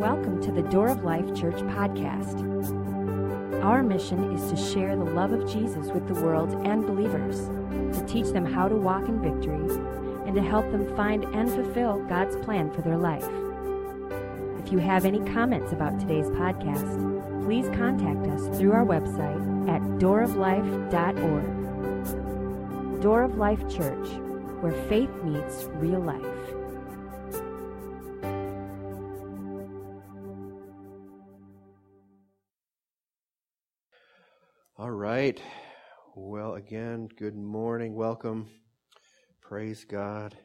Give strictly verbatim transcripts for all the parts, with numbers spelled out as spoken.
Welcome to the Door of Life Church podcast. Our mission is to share the love of Jesus with the world and believers, to teach them how to walk in victory, and to help them find and fulfill God's plan for their life. If you have any comments about today's podcast, please contact us through our website at door of life dot org. Door of Life Church, where faith meets real life. All right. Well, again, good morning. Welcome. Praise God.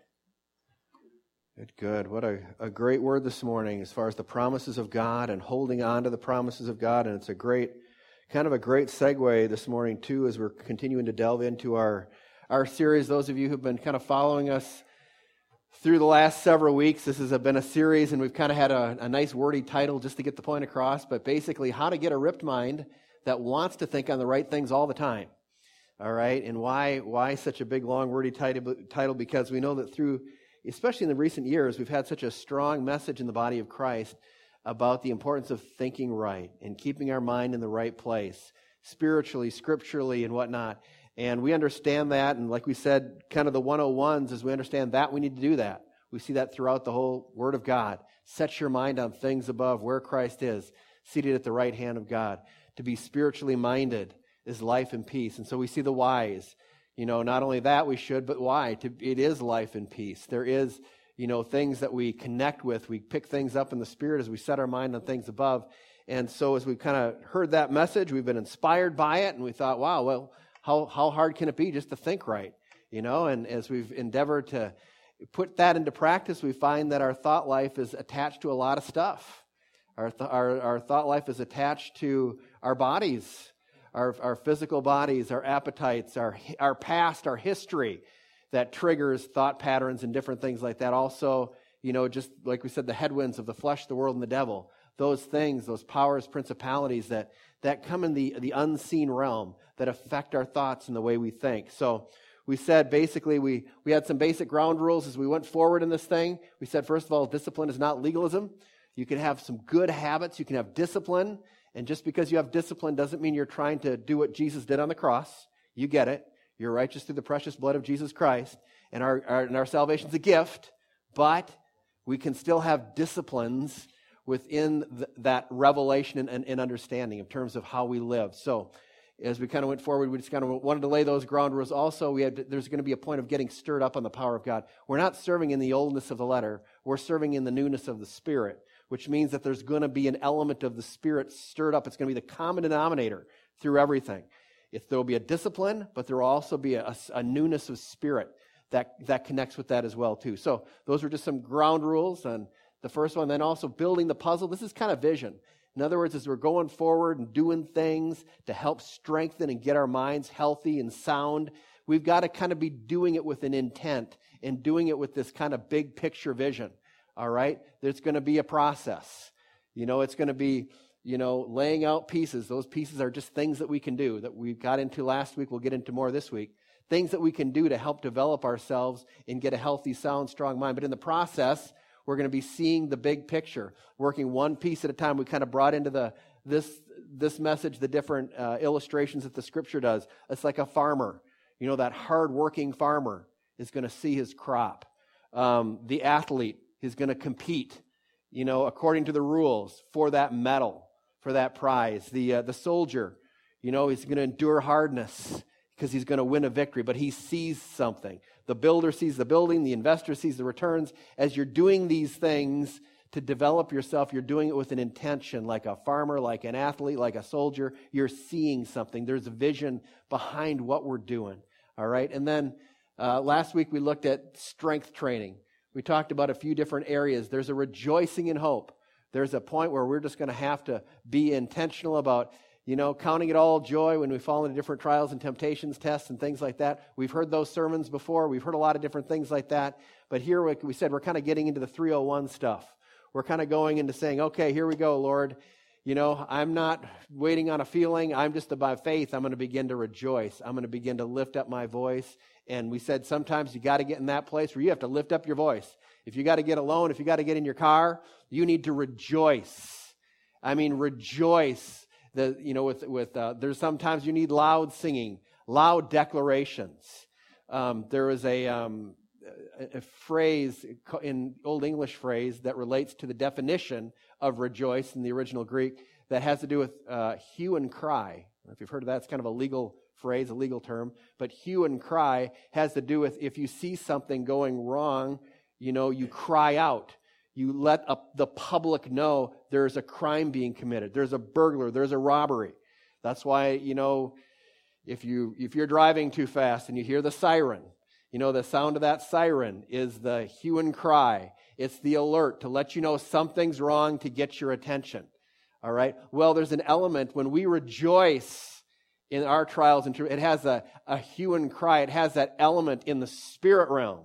Good, good. What a, a great word this morning as far as the promises of God and holding on to the promises of God. And it's a great, kind of a great segue this morning, too, as we're continuing to delve into our, our series. Those of you who've been kind of following us through the last several weeks, this has been a series, and we've kind of had a, a nice wordy title just to get the point across, but basically how to get a ripped mind that wants to think on the right things all the time. All right, and why why such a big, long, wordy title? title? Because we know that through, especially in the recent years, we've had such a strong message in the body of Christ about the importance of thinking right and keeping our mind in the right place, spiritually, scripturally, and whatnot. And we understand that, and like we said, kind of the one oh ones, as we understand that, we need to do that. We see that throughout the whole Word of God. Set your mind on things above, where Christ is, seated at the right hand of God. To be spiritually minded is life and peace. And so we see the whys. You know, not only that we should, but why? To, it is life and peace. There is, you know, things that we connect with. We pick things up in the Spirit as we set our mind on things above. And so as we kind of heard that message, we've been inspired by it, and we thought, wow, well, how, how hard can it be just to think right? You know, and as we've endeavored to put that into practice, we find that our thought life is attached to a lot of stuff. Our, th- our, our thought life is attached to our bodies, our, our physical bodies, our appetites, our, our past, our history that triggers thought patterns and different things like that. Also, you know, just like we said, the headwinds of the flesh, the world, and the devil. Those things, those powers, principalities that, that come in the, the unseen realm that affect our thoughts and the way we think. So we said basically we, we had some basic ground rules as we went forward in this thing. We said, first of all, discipline is not legalism. You can have some good habits. You can have discipline. And just because you have discipline doesn't mean you're trying to do what Jesus did on the cross. You get it. You're righteous through the precious blood of Jesus Christ. And our, our, and our salvation's a gift. But we can still have disciplines within th- that revelation and, and, and understanding in terms of how we live. So as we kind of went forward, we just kind of wanted to lay those ground rules. Also, we had to, there's going to be a point of getting stirred up on the power of God. We're not serving in the oldness of the letter. We're serving in the newness of the Spirit, which means that there's going to be an element of the Spirit stirred up. It's going to be the common denominator through everything. If there will be a discipline, but there will also be a, a, a newness of spirit that, that connects with that as well, too. So those are just some ground rules on the first one. Then also building the puzzle. This is kind of vision. In other words, as we're going forward and doing things to help strengthen and get our minds healthy and sound, we've got to kind of be doing it with an intent and doing it with this kind of big picture vision. All right? There's going to be a process. You know, it's going to be, you know, laying out pieces. Those pieces are just things that we can do that we got into last week. We'll get into more this week. Things that we can do to help develop ourselves and get a healthy, sound, strong mind. But in the process, we're going to be seeing the big picture, working one piece at a time. We kind of brought into the this this message the different uh, illustrations that the Scripture does. It's like a farmer. You know, that hard-working farmer is going to see his crop. Um, the athlete is going to compete, you know, according to the rules for that medal, for that prize. The uh, the soldier, you know, he's going to endure hardness because he's going to win a victory, but he sees something. The builder sees the building, the investor sees the returns. As you're doing these things to develop yourself, you're doing it with an intention, like a farmer, like an athlete, like a soldier. You're seeing something. There's a vision behind what we're doing, all right? And then uh, last week we looked at strength training. We talked about a few different areas. There's a rejoicing in hope. There's a point where we're just going to have to be intentional about, you know, counting it all joy when we fall into different trials and temptations, tests, and things like that. We've heard those sermons before. We've heard a lot of different things like that. But here, like we said, we're kind of getting into the three oh one stuff. We're kind of going into saying, okay, here we go, Lord. You know, I'm not waiting on a feeling. I'm just by faith. I'm going to begin to rejoice. I'm going to begin to lift up my voice. And we said sometimes you got to get in that place where you have to lift up your voice. If you got to get alone, if you got to get in your car, you need to rejoice. I mean, rejoice. The, you know, with, with uh, there's sometimes you need loud singing, loud declarations. Um, there is a, um, a, a phrase, in Old English phrase, that relates to the definition of rejoice in the original Greek that has to do with uh, hue and cry. I don't know if you've heard of that. It's kind of a legal phrase, a legal term. But hue and cry has to do with if you see something going wrong, you know, you cry out. You let up the public know there's a crime being committed. There's a burglar. There's a robbery. That's why, you know, if, you, if you're driving too fast and you hear the siren, you know, the sound of that siren is the hue and cry. It's the alert to let you know something's wrong to get your attention. All right? Well, there's an element when we rejoice in our trials and tribulations. It has a, a hue and cry. It has that element in the spirit realm.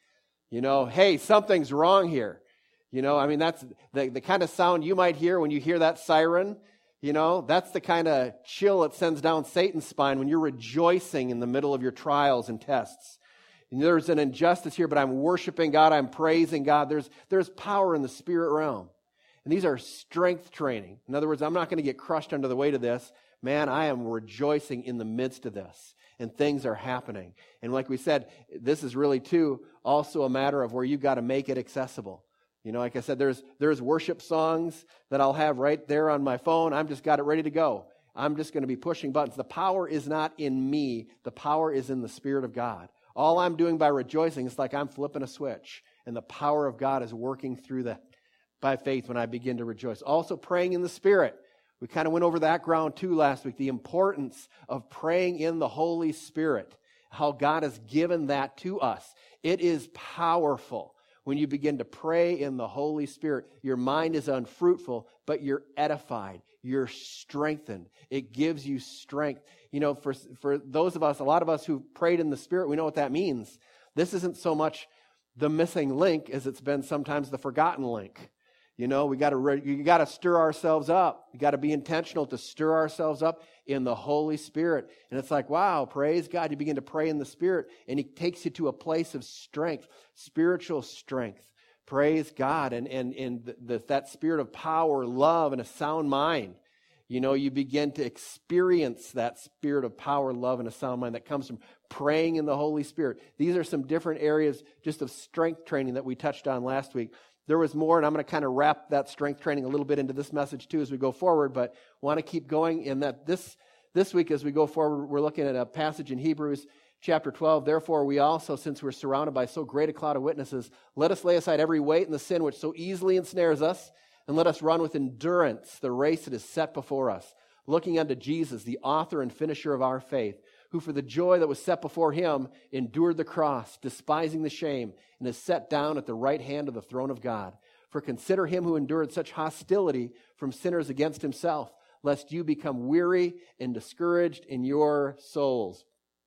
You know, hey, something's wrong here. You know, I mean, that's the, the kind of sound you might hear when you hear that siren. You know, that's the kind of chill it sends down Satan's spine when you're rejoicing in the middle of your trials and tests. And there's an injustice here, but I'm worshiping God. I'm praising God. There's, there's power in the spirit realm. And these are strength training. In other words, I'm not going to get crushed under the weight of this. Man, I am rejoicing in the midst of this. And things are happening. And like we said, this is really, too, also a matter of where you've got to make it accessible. You know, like I said, there's there's worship songs that I'll have right there on my phone. I'm just got it ready to go. I'm just going to be pushing buttons. The power is not in me. The power is in the Spirit of God. All I'm doing by rejoicing is like I'm flipping a switch. And the power of God is working through that by faith when I begin to rejoice. Also praying in the Spirit. We kind of went over that ground too last week. The importance of praying in the Holy Spirit. How God has given that to us. It is powerful. When you begin to pray in the Holy Spirit, your mind is unfruitful, but you're edified. You're strengthened. It gives you strength. You know, for, for those of us, a lot of us who prayed in the Spirit, we know what that means. This isn't so much the missing link as it's been sometimes the forgotten link. You know, we got to you got to stir ourselves up. You got to be intentional to stir ourselves up in the Holy Spirit. And it's like, wow, praise God. You begin to pray in the Spirit, and He takes you to a place of strength, spiritual strength. Praise God. And, and, and the, the, that spirit of power, love, and a sound mind. You know, you begin to experience that spirit of power, love, and a sound mind that comes from praying in the Holy Spirit. These are some different areas just of strength training that we touched on last week. There was more, and I'm going to kind of wrap that strength training a little bit into this message too as we go forward, but want to keep going in that this this week as we go forward, we're looking at a passage in Hebrews chapter twelve. Therefore, we also, since we're surrounded by so great a cloud of witnesses, let us lay aside every weight and the sin which so easily ensnares us, and let us run with endurance the race that is set before us, looking unto Jesus, the author and finisher of our faith, who for the joy that was set before Him endured the cross, despising the shame, and is set down at the right hand of the throne of God. For consider Him who endured such hostility from sinners against Himself, lest you become weary and discouraged in your souls.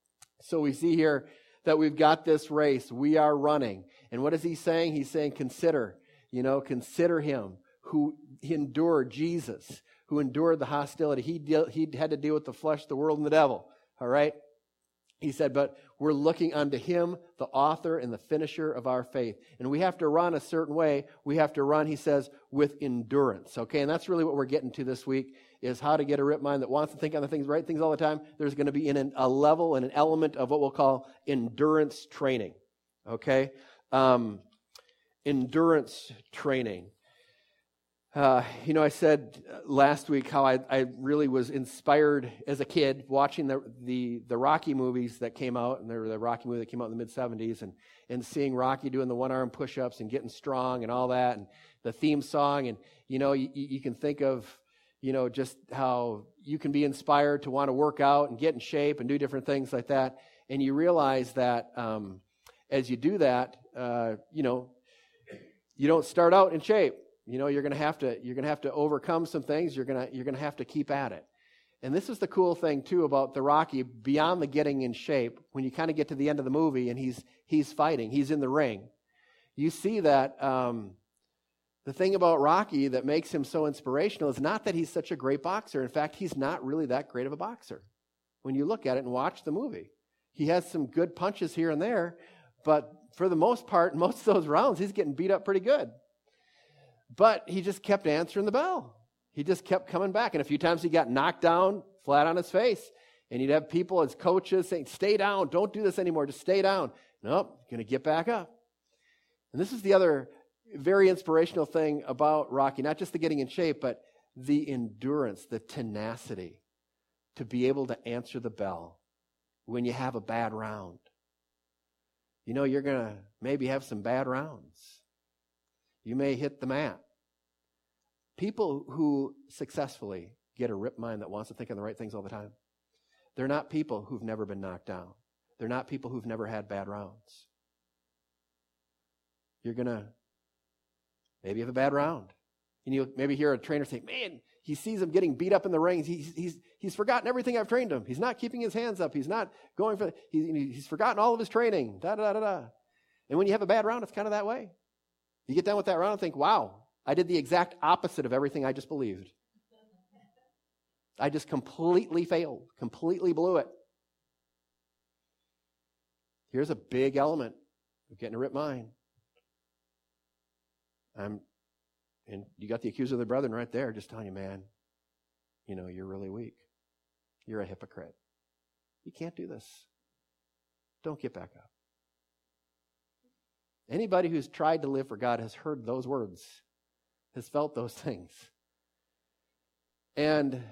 So we see here that we've got this race. We are running. And what is He saying? He's saying, consider, you know, consider Him who endured, Jesus, who endured the hostility. He, deal, he had to deal with the flesh, the world, and the devil. All right? He said, but we're looking unto Him, the author and the finisher of our faith. And we have to run a certain way. We have to run, he says, with endurance. Okay, and that's really what we're getting to this week, is how to get a rip mind that wants to think on the things, right things all the time. There's going to be in an, a level and an element of what we'll call endurance training. Okay? Um, endurance training. Uh, you know, I said last week how I, I really was inspired as a kid watching the, the the Rocky movies that came out, and there were the Rocky movie that came out in the mid seventies, and, and seeing Rocky doing the one-arm push-ups and getting strong and all that, and the theme song, and, you know, you, you can think of, you know, just how you can be inspired to want to work out and get in shape and do different things like that, and you realize that um, as you do that, uh, you know, you don't start out in shape. You know, you're going to have to you're going to have to overcome some things. You're going to you're going to have to keep at it. And this is the cool thing too about the Rocky, beyond the getting in shape. When you kind of get to the end of the movie and he's he's fighting, he's in the ring. You see that um, the thing about Rocky that makes him so inspirational is not that he's such a great boxer. In fact, he's not really that great of a boxer. When you look at it and watch the movie, he has some good punches here and there, But for the most part, most of those rounds, he's getting beat up pretty good. But he just kept answering the bell. He just kept coming back. And a few times he got knocked down flat on his face. And you'd have people as coaches saying, stay down, don't do this anymore, just stay down. Nope, going to get back up. And this is the other very inspirational thing about Rocky, not just the getting in shape, but the endurance, the tenacity to be able to answer the bell when you have a bad round. You know, you're going to maybe have some bad rounds. You may hit the mat. People who successfully get a rip mind that wants to think on the right things all the time, they're not people who've never been knocked down. They're not people who've never had bad rounds. You're going to maybe have a bad round. And you'll maybe hear a trainer say, man, he sees him getting beat up in the rings. He's, he's, he's forgotten everything I've trained him. He's not keeping his hands up. He's not going for, he, he's forgotten all of his training. Da, da, da, da. And when you have a bad round, it's kind of that way. You get done with that round and think, wow, I did the exact opposite of everything I just believed. I just completely failed, completely blew it. Here's a big element of getting a rip mind. I'm, and you got the accuser of the brethren right there just telling you, man, you know, you're really weak. You're a hypocrite. You can't do this. Don't get back up. Anybody who's tried to live for God has heard those words, has felt those things. And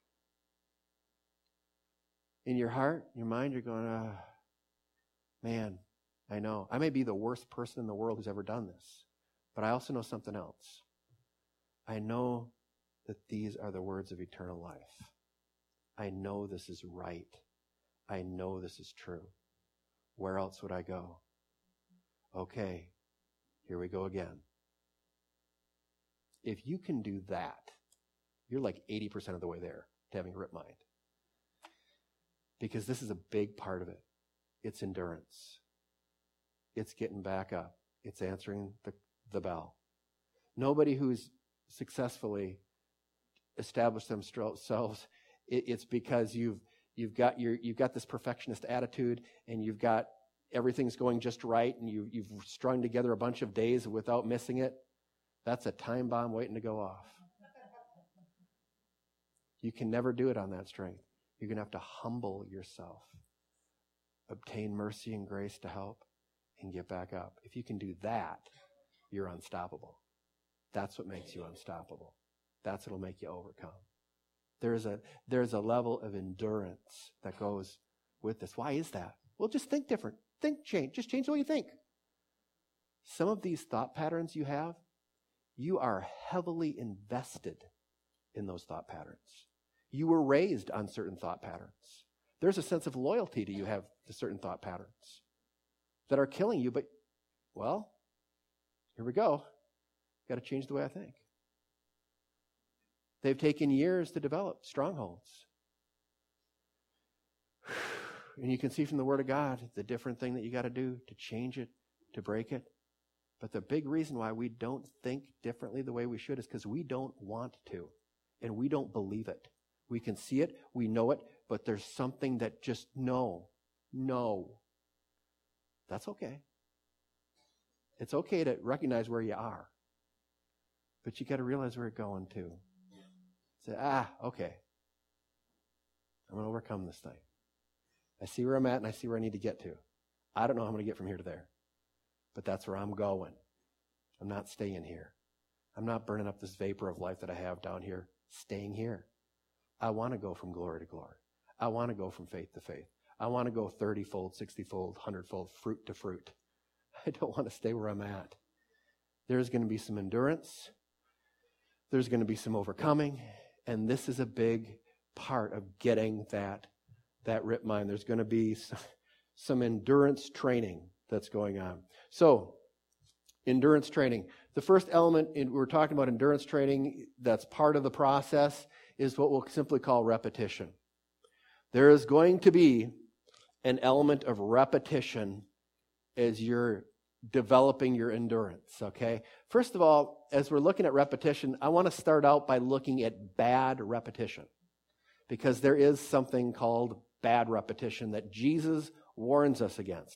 in your heart, your mind, you're going, oh, man, I know. I may be the worst person in the world who's ever done this, but I also know something else. I know that these are the words of eternal life. I know this is right. I know this is true. Where else would I go? Okay, here we go again. If you can do that, you're like eighty percent of the way there to having a rip mind. Because this is a big part of it. It's endurance. It's getting back up. It's answering the, the bell. Nobody who's successfully established themselves, it, it's because you've you've got your you've got this perfectionist attitude, and you've got everything's going just right, and you you've strung together a bunch of days without missing it. That's a time bomb waiting to go off. You can never do it on that strength. You're going to have to humble yourself, obtain mercy and grace to help, and get back up. If you can do that, you're unstoppable. That's what makes you unstoppable. That's what will make you overcome. There's a, there's a level of endurance that goes with this. Why is that? Well, just think different. Think change. Just change the way you think. Some of these thought patterns you have, you are heavily invested in those thought patterns. You were raised on certain thought patterns. There's a sense of loyalty to you have to certain thought patterns that are killing you, but, well, here we go. Got to change the way I think. They've taken years to develop strongholds. And you can see from the Word of God the different thing that you got to do to change it, to break it. But the big reason why we don't think differently the way we should is because we don't want to, and we don't believe it. We can see it, we know it, but there's something that just, no, no. That's okay. It's okay to recognize where you are. But you got to realize where you're going to. Say, ah, okay. I'm going to overcome this thing. I see where I'm at and I see where I need to get to. I don't know how I'm going to get from here to there. But that's where I'm going. I'm not staying here. I'm not burning up this vapor of life that I have down here, staying here. I want to go from glory to glory. I want to go from faith to faith. I want to go thirty-fold, sixty-fold, one hundred-fold, fruit to fruit. I don't want to stay where I'm at. There's going to be some endurance. There's going to be some overcoming. And this is a big part of getting that, that rip mind. There's going to be some, some endurance training that's going on. So, endurance training. The first element, in, we're talking about endurance training that's part of the process, is what we'll simply call repetition. There is going to be an element of repetition as you're developing your endurance, okay? First of all, as we're looking at repetition, I want to start out by looking at bad repetition, because there is something called bad repetition that Jesus warns us against.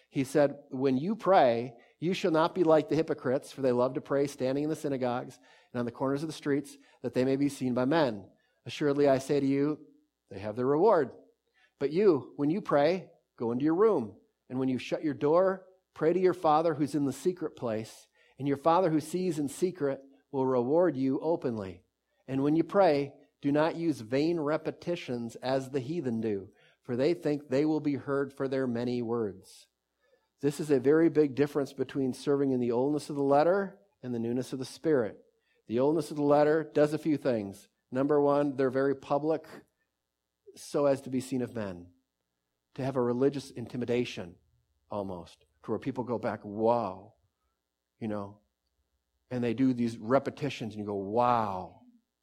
He said, when you pray, you shall not be like the hypocrites, for they love to pray standing in the synagogues and on the corners of the streets, that they may be seen by men. Assuredly, I say to you, they have their reward. But you, when you pray, go into your room. And when you shut your door, pray to your Father who's in the secret place. And your Father who sees in secret will reward you openly. And when you pray, do not use vain repetitions as the heathen do, for they think they will be heard for their many words. This is a very big difference between serving in the oldness of the letter and the newness of the Spirit. The oldness of the letter does a few things. Number one, they're very public so as to be seen of men, to have a religious intimidation almost, to where people go back, wow, you know, and they do these repetitions and you go, wow.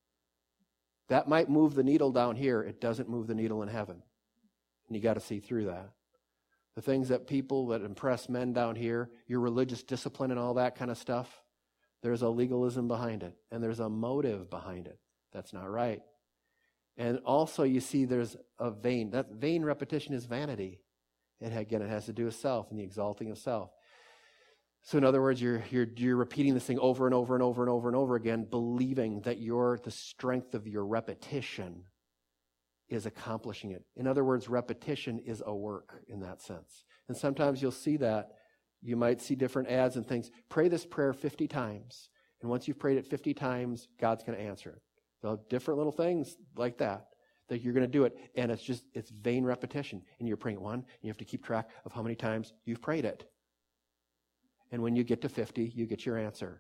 That might move the needle down here. It doesn't move the needle in heaven. And you got to see through that. The things that people that impress men down here, your religious discipline and all that kind of stuff, there's a legalism behind it. And there's a motive behind it. That's not right. And also you see there's a vain, that vain repetition is vanity. It, again, it has to do with self and the exalting of self. So in other words, you're, you're, you're repeating this thing over and over and over and over and over again, believing that your, the strength of your repetition is accomplishing it. In other words, repetition is a work in that sense. And sometimes you'll see that. You might see different ads and things. Pray this prayer fifty times. And once you've prayed it fifty times, God's going to answer it. So different little things like that, that you're going to do it. And it's just, it's vain repetition. And you're praying it one, and you have to keep track of how many times you've prayed it. And when you get to fifty, you get your answer.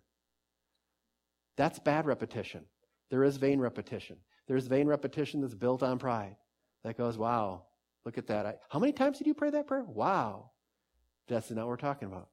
That's bad repetition. There is vain repetition. There's vain repetition that's built on pride. That goes, wow, look at that. I, how many times did you pray that prayer? Wow. That's not what we're talking about.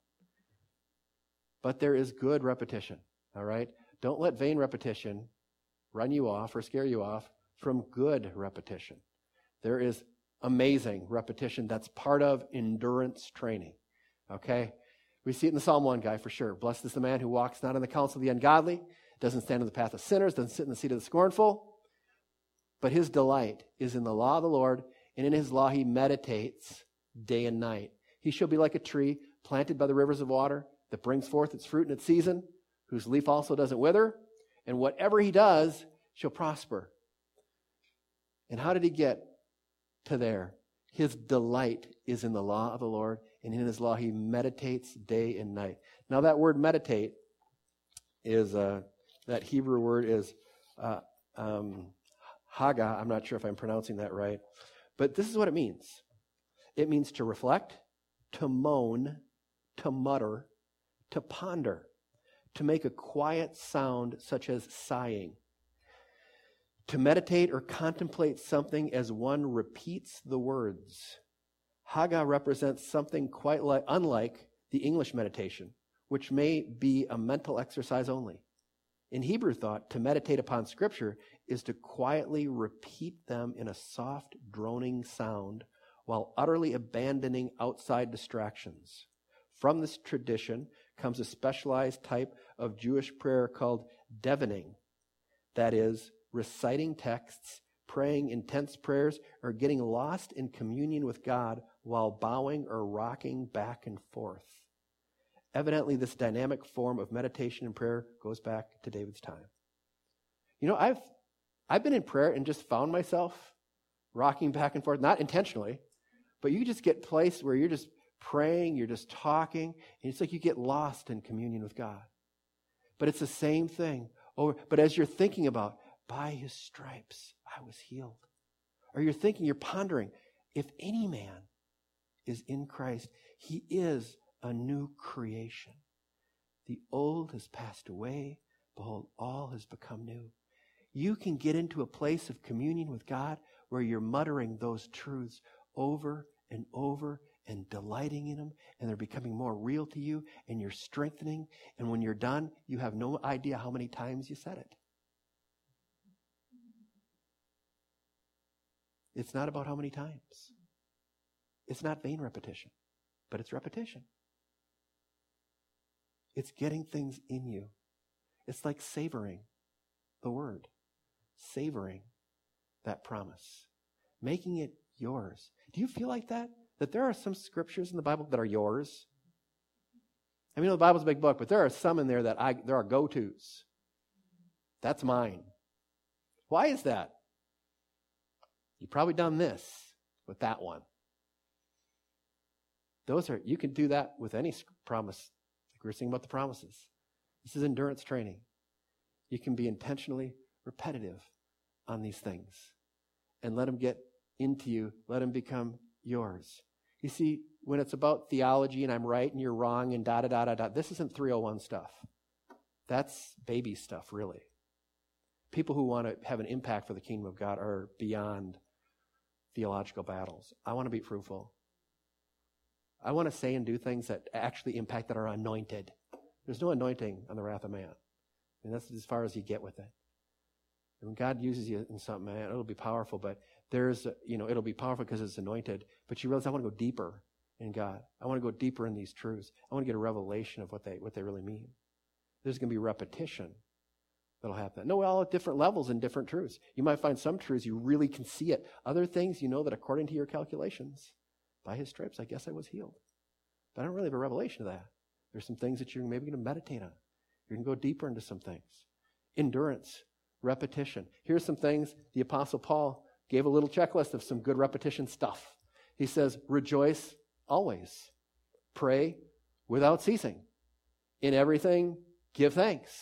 But there is good repetition, all right? Don't let vain repetition run you off or scare you off from good repetition. There is amazing repetition that's part of endurance training, okay? We see it in the Psalm one guy for sure. Blessed is the man who walks not in the counsel of the ungodly, doesn't stand in the path of sinners, doesn't sit in the seat of the scornful, but his delight is in the law of the Lord, and in his law he meditates day and night. He shall be like a tree planted by the rivers of water that brings forth its fruit in its season, whose leaf also doesn't wither, and whatever he does shall prosper. And how did he get to there? His delight is in the law of the Lord, and in his law he meditates day and night. Now that word meditate is, uh, that Hebrew word is uh, um, haga. I'm not sure if I'm pronouncing that right. But this is what it means. It means to reflect, to moan, to mutter, to ponder, to make a quiet sound such as sighing. To meditate or contemplate something as one repeats the words. Haga represents something quite like, unlike the English meditation, which may be a mental exercise only. In Hebrew thought, to meditate upon Scripture is to quietly repeat them in a soft, droning sound while utterly abandoning outside distractions. From this tradition comes a specialized type of Jewish prayer called devaning. That is, reciting texts, praying intense prayers, or getting lost in communion with God while bowing or rocking back and forth. Evidently, this dynamic form of meditation and prayer goes back to David's time. You know, I've I've been in prayer and just found myself rocking back and forth, not intentionally, but you just get placed where you're just praying, you're just talking, and it's like you get lost in communion with God. But it's the same thing. Over, but as you're thinking about, by his stripes I was healed. Or you're thinking, you're pondering, if any man is in Christ, he is a new creation. The old has passed away. Behold, all has become new. You can get into a place of communion with God where you're muttering those truths over and over and delighting in them, and they're becoming more real to you, and you're strengthening. And when you're done, you have no idea how many times you said it. It's not about how many times. It's not vain repetition, but it's repetition. It's getting things in you. It's like savoring the word, savoring that promise, making it yours. Do you feel like that? that there are some scriptures in the Bible that are yours? I mean, the Bible's a big book, but there are some in there that I there are go-tos. That's mine. Why is that? You've probably done this with that one. Those are, you can do that with any promise. Like we were singing about the promises. This is endurance training. You can be intentionally repetitive on these things and let them get into you. Let them become yours. You see, when it's about theology and I'm right and you're wrong and da da da da da, this isn't three oh one stuff. That's baby stuff, really. People who want to have an impact for the kingdom of God are beyond theological battles. I want to be fruitful. I want to say and do things that actually impact, that are anointed. There's no anointing on the wrath of man. I mean, that's as far as you get with it. And when God uses you in something, man, it'll be powerful, but there's, you know, it'll be powerful because it's anointed. But you realize, I want to go deeper in God. I want to go deeper in these truths. I want to get a revelation of what they what they really mean. There's going to be repetition that'll happen. No, all at different levels and different truths. You might find some truths you really can see it. Other things, you know that according to your calculations, by his stripes, I guess I was healed. But I don't really have a revelation of that. There's some things that you're maybe going to meditate on. You're going to go deeper into some things. Endurance, repetition. Here's some things the Apostle Paul gave a little checklist of some good repetition stuff. He says, rejoice always. Pray without ceasing. In everything, give thanks.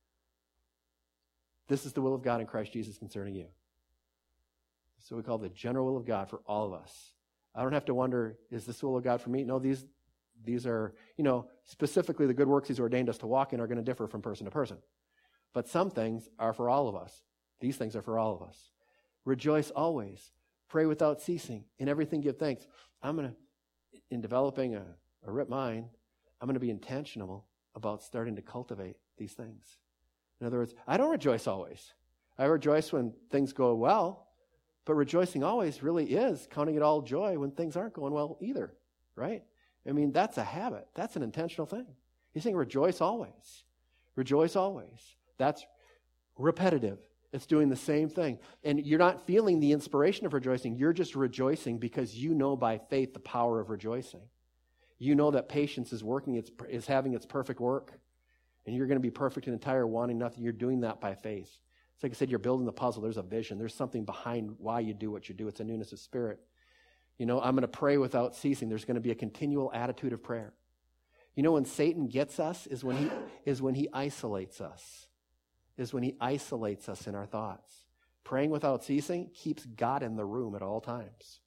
This is the will of God in Christ Jesus concerning you. So we call the general will of God for all of us. I don't have to wonder, is this the will of God for me? No, these these are, you know, specifically the good works he's ordained us to walk in are going to differ from person to person. But some things are for all of us. These things are for all of us. Rejoice always. Pray without ceasing. In everything give thanks. I'm going to, in developing a, a rip mind, I'm going to be intentional about starting to cultivate these things. In other words, I don't rejoice always. I rejoice when things go well, but rejoicing always really is counting it all joy when things aren't going well either, right? I mean, that's a habit. That's an intentional thing. He's saying rejoice always. Rejoice always. That's repetitive. It's doing the same thing. And you're not feeling the inspiration of rejoicing. You're just rejoicing because you know by faith the power of rejoicing. You know that patience is working, it's, is having its perfect work. And you're going to be perfect and entire, wanting nothing. You're doing that by faith. It's like I said, you're building the puzzle. There's a vision. There's something behind why you do what you do. It's a newness of spirit. You know, I'm going to pray without ceasing. There's going to be a continual attitude of prayer. You know, when Satan gets us is when he is when he isolates us. Is when he isolates us in our thoughts. Praying without ceasing keeps God in the room at all times.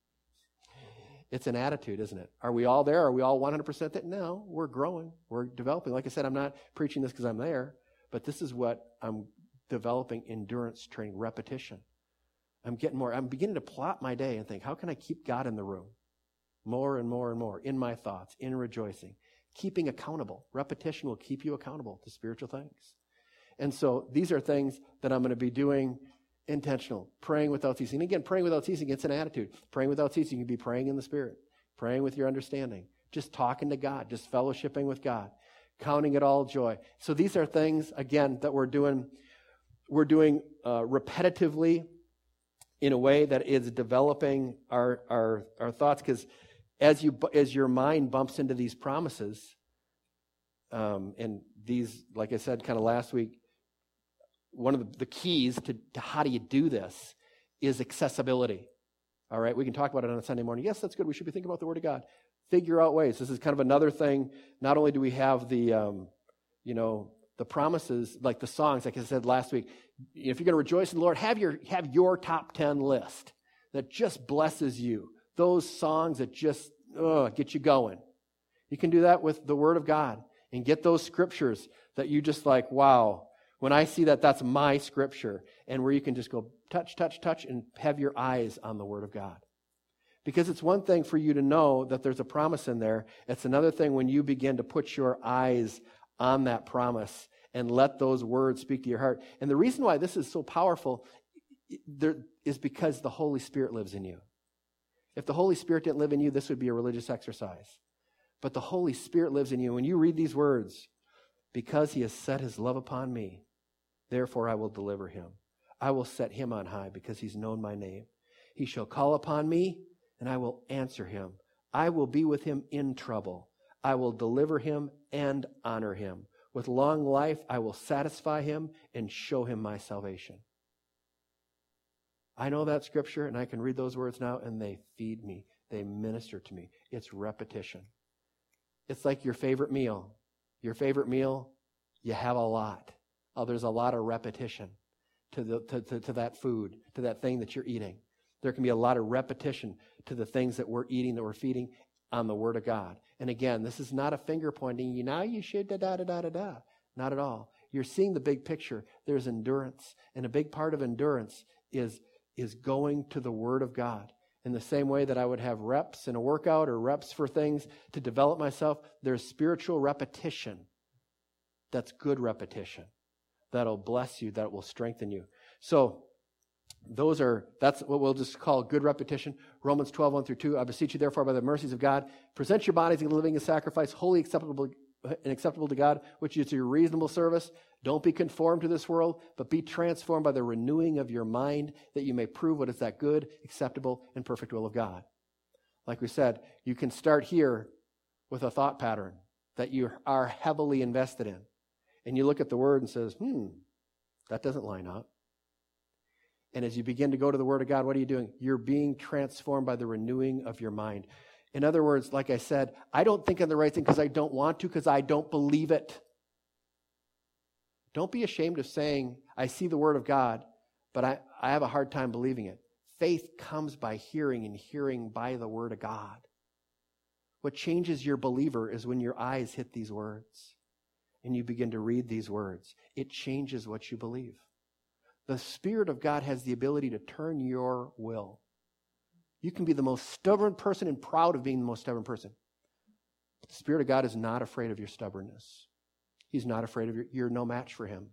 It's an attitude, isn't it? Are we all there? Are we all one hundred percent there? No, we're growing. We're developing. Like I said, I'm not preaching this because I'm there, but this is what I'm developing: endurance training, repetition. I'm getting more. I'm beginning to plot my day and think, how can I keep God in the room? More and more and more in my thoughts, in rejoicing. Keeping accountable. Repetition will keep you accountable to spiritual things. And so these are things that I'm going to be doing intentional. Praying without ceasing. And again, praying without ceasing, it's an attitude. Praying without ceasing, you can be praying in the Spirit. Praying with your understanding. Just talking to God. Just fellowshipping with God. Counting it all joy. So these are things, again, that we're doing, we're doing uh, repetitively in a way that is developing our our, our thoughts. Because as you as your mind bumps into these promises, um, and these, like I said kind of last week, one of the, the keys to, to how do you do this is accessibility. All right, we can talk about it on a Sunday morning. Yes, that's good. We should be thinking about the Word of God. Figure out ways. This is kind of another thing. Not only do we have the, um, you know, the promises, like the songs, like I said last week. If you're going to rejoice in the Lord, have your have your top ten list that just blesses you. Those songs that just uh, get you going. You can do that with the Word of God and get those scriptures that you just like, wow. When I see that, that's my scripture. And where you can just go touch, touch, touch, and have your eyes on the Word of God. Because it's one thing for you to know that there's a promise in there. It's another thing when you begin to put your eyes on that promise and let those words speak to your heart. And the reason why this is so powerful there is because the Holy Spirit lives in you. If the Holy Spirit didn't live in you, this would be a religious exercise. But the Holy Spirit lives in you. When you read these words, because he has set his love upon me, therefore I will deliver him. I will set him on high because he's known my name. He shall call upon me, and I will answer him. I will be with him in trouble. I will deliver him and honor him. With long life, I will satisfy him and show him my salvation. I know that scripture, and I can read those words now, and they feed me. They minister to me. It's repetition. It's like your favorite meal. Your favorite meal, you have a lot. Oh, there's a lot of repetition to, the, to, to, to that food, to that thing that you're eating. There can be a lot of repetition to the things that we're eating, that we're feeding on the Word of God. And again, this is not a finger pointing, you now you should da-da-da-da-da-da. Not at all. You're seeing the big picture. There's endurance. And a big part of endurance is, is going to the Word of God. In the same way that I would have reps in a workout or reps for things to develop myself, there's spiritual repetition. That's good repetition. That'll bless you, that will strengthen you. So, those are, that's what we'll just call good repetition. Romans twelve, one through two. I beseech you therefore by the mercies of God, present your bodies a living sacrifice, wholly acceptable and acceptable to God, which is your reasonable service. Don't be conformed to this world, but be transformed by the renewing of your mind, that you may prove what is that good, acceptable, and perfect will of God. Like we said, you can start here with a thought pattern that you are heavily invested in. And you look at the Word and says, hmm, that doesn't line up. And as you begin to go to the Word of God, what are you doing? You're being transformed by the renewing of your mind. In other words, like I said, I don't think of the right thing because I don't want to, because I don't believe it. Don't be ashamed of saying, I see the Word of God, but I, I have a hard time believing it. Faith comes by hearing, and hearing by the Word of God. What changes your believer is when your eyes hit these words and you begin to read these words. It changes what you believe. The Spirit of God has the ability to turn your will. You can be the most stubborn person and proud of being the most stubborn person. The Spirit of God is not afraid of your stubbornness. He's not afraid of your, you're no match for him.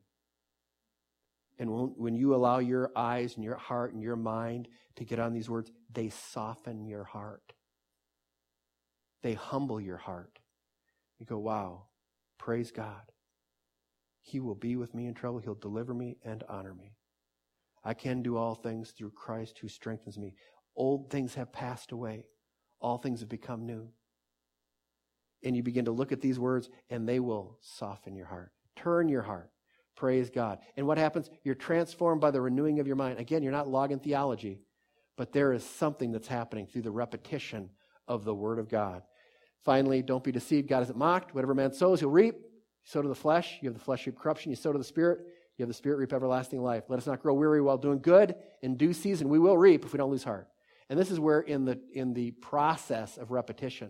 And when, when you allow your eyes and your heart and your mind to get on these words, they soften your heart. They humble your heart. You go, wow, praise God. He will be with me in trouble. He'll deliver me and honor me. I can do all things through Christ who strengthens me. Old things have passed away. All things have become new. And you begin to look at these words, and they will soften your heart. Turn your heart. Praise God. And what happens? You're transformed by the renewing of your mind. Again, you're not logging theology, but there is something that's happening through the repetition of the Word of God. Finally, don't be deceived. God isn't mocked. Whatever man sows, he'll reap. You sow to the flesh, you have the flesh reap corruption. You sow to the Spirit, you have the Spirit reap everlasting life. Let us not grow weary while doing good. In due season, we will reap if we don't lose heart. And this is where in the in the process of repetition,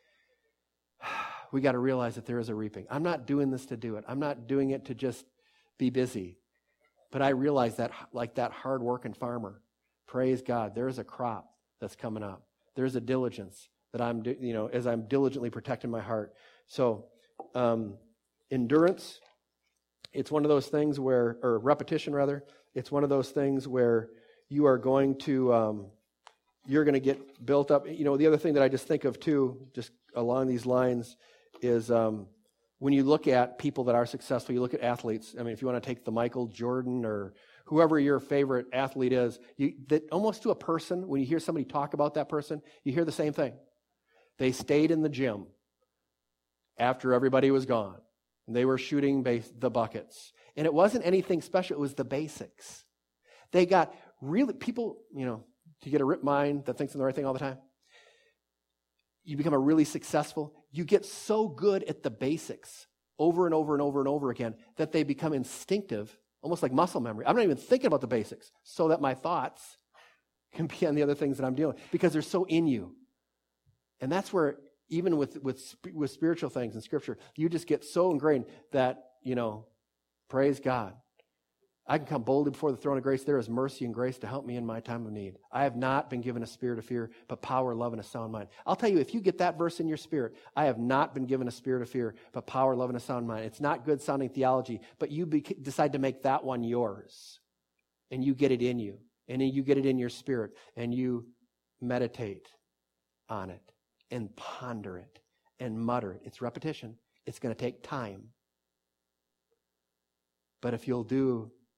we got to realize that there is a reaping. I'm not doing this to do it. I'm not doing it to just be busy. But I realize that like that hard-working farmer, praise God, there is a crop that's coming up. There's a diligence that I'm, you know, as I'm diligently protecting my heart. So, um, endurance, it's one of those things where, or repetition rather, it's one of those things where you are going to, um, you're going to get built up. You know, the other thing that I just think of too, just along these lines, is um, when you look at people that are successful, you look at athletes. I mean, if you want to take the Michael Jordan or whoever your favorite athlete is, you, that almost to a person, when you hear somebody talk about that person, you hear the same thing. They stayed in the gym after everybody was gone. They were shooting base, the buckets. And it wasn't anything special. It was the basics. They got really, people, you know, to get a ripped mind that thinks of the right thing all the time. You become a really successful, you get so good at the basics over and over and over and over again that they become instinctive, almost like muscle memory. I'm not even thinking about the basics so that my thoughts can be on the other things that I'm dealing with because they're so in you. And that's where, even with, with, with spiritual things in Scripture, you just get so ingrained that, you know, praise God. I can come boldly before the throne of grace. There is mercy and grace to help me in my time of need. I have not been given a spirit of fear, but power, love, and a sound mind. I'll tell you, if you get that verse in your spirit, I have not been given a spirit of fear, but power, love, and a sound mind. It's not good sounding theology, but you be, decide to make that one yours. And you get it in you. And you get it in your spirit. And you meditate on it. And ponder it. And mutter it. It's repetition. It's going to take time. But if you'll do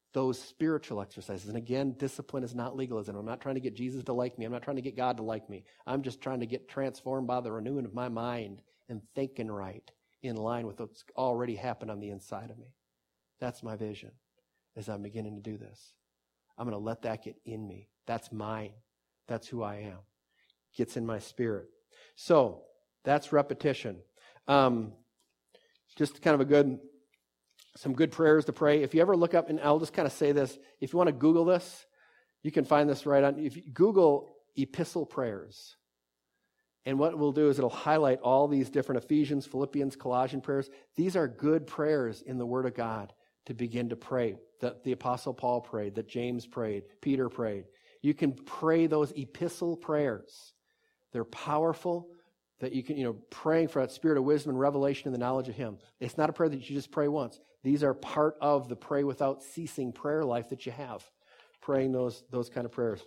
those spiritual exercises. And again, discipline is not legalism. I'm not trying to get Jesus to like me. I'm not trying to get God to like me. I'm just trying to get transformed by the renewing of my mind and thinking right in line with what's already happened on the inside of me. That's my vision as I'm beginning to do this. I'm going to let that get in me. That's mine. That's who I am. Gets in my spirit. So that's repetition. Um, just kind of a good, some good prayers to pray. If you ever look up, and I'll just kind of say this, if you want to Google this, you can find this right on, if you Google epistle prayers. And what we'll do is it'll highlight all these different Ephesians, Philippians, Colossian prayers. These are good prayers in the Word of God to begin to pray, that the Apostle Paul prayed, that James prayed, Peter prayed. You can pray those epistle prayers. They're powerful, that you can, you know, praying for that spirit of wisdom and revelation and the knowledge of Him. It's not a prayer that you just pray once. These are part of the pray without ceasing prayer life that you have, praying those, those kind of prayers.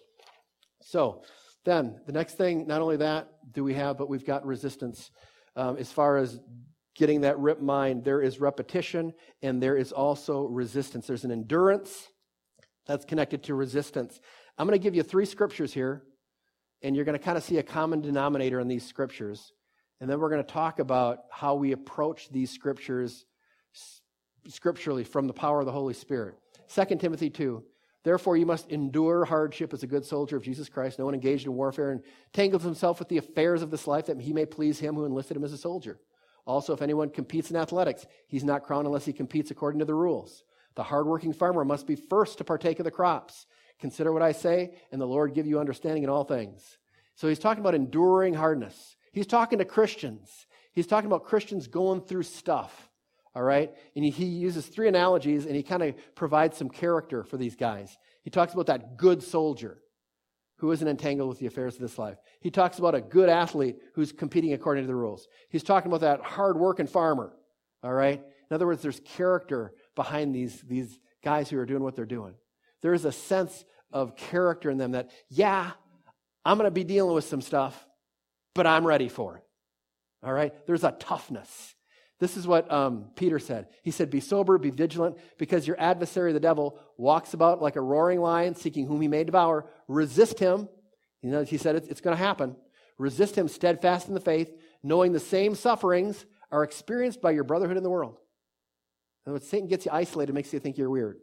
So then the next thing, not only that do we have, but we've got resistance. Um, as far as getting that rip mind, there is repetition and there is also resistance. There's an endurance that's connected to resistance. I'm going to give you three scriptures here, and you're going to kind of see a common denominator in these scriptures. And then we're going to talk about how we approach these scriptures scripturally from the power of the Holy Spirit. Second Timothy two, therefore you must endure hardship as a good soldier of Jesus Christ. No one engaged in warfare and entangles himself with the affairs of this life, that he may please him who enlisted him as a soldier. Also, if anyone competes in athletics, he's not crowned unless he competes according to the rules. The hardworking farmer must be first to partake of the crops. Consider what I say, and the Lord give you understanding in all things. So he's talking about enduring hardness. He's talking to Christians. He's talking about Christians going through stuff, all right? And he, he uses three analogies, and he kind of provides some character for these guys. He talks about that good soldier who isn't entangled with the affairs of this life. He talks about a good athlete who's competing according to the rules. He's talking about that hard-working farmer, all right? In other words, there's character behind these, these guys who are doing what they're doing. There is a sense of character in them that, yeah, I'm going to be dealing with some stuff, but I'm ready for it. All right? There's a toughness. This is what um, Peter said. He said, be sober, be vigilant, because your adversary, the devil, walks about like a roaring lion, seeking whom he may devour. Resist him. You know, he said it's, it's going to happen. Resist him steadfast in the faith, knowing the same sufferings are experienced by your brotherhood in the world. In other words, Satan gets you isolated, makes you think you're weird.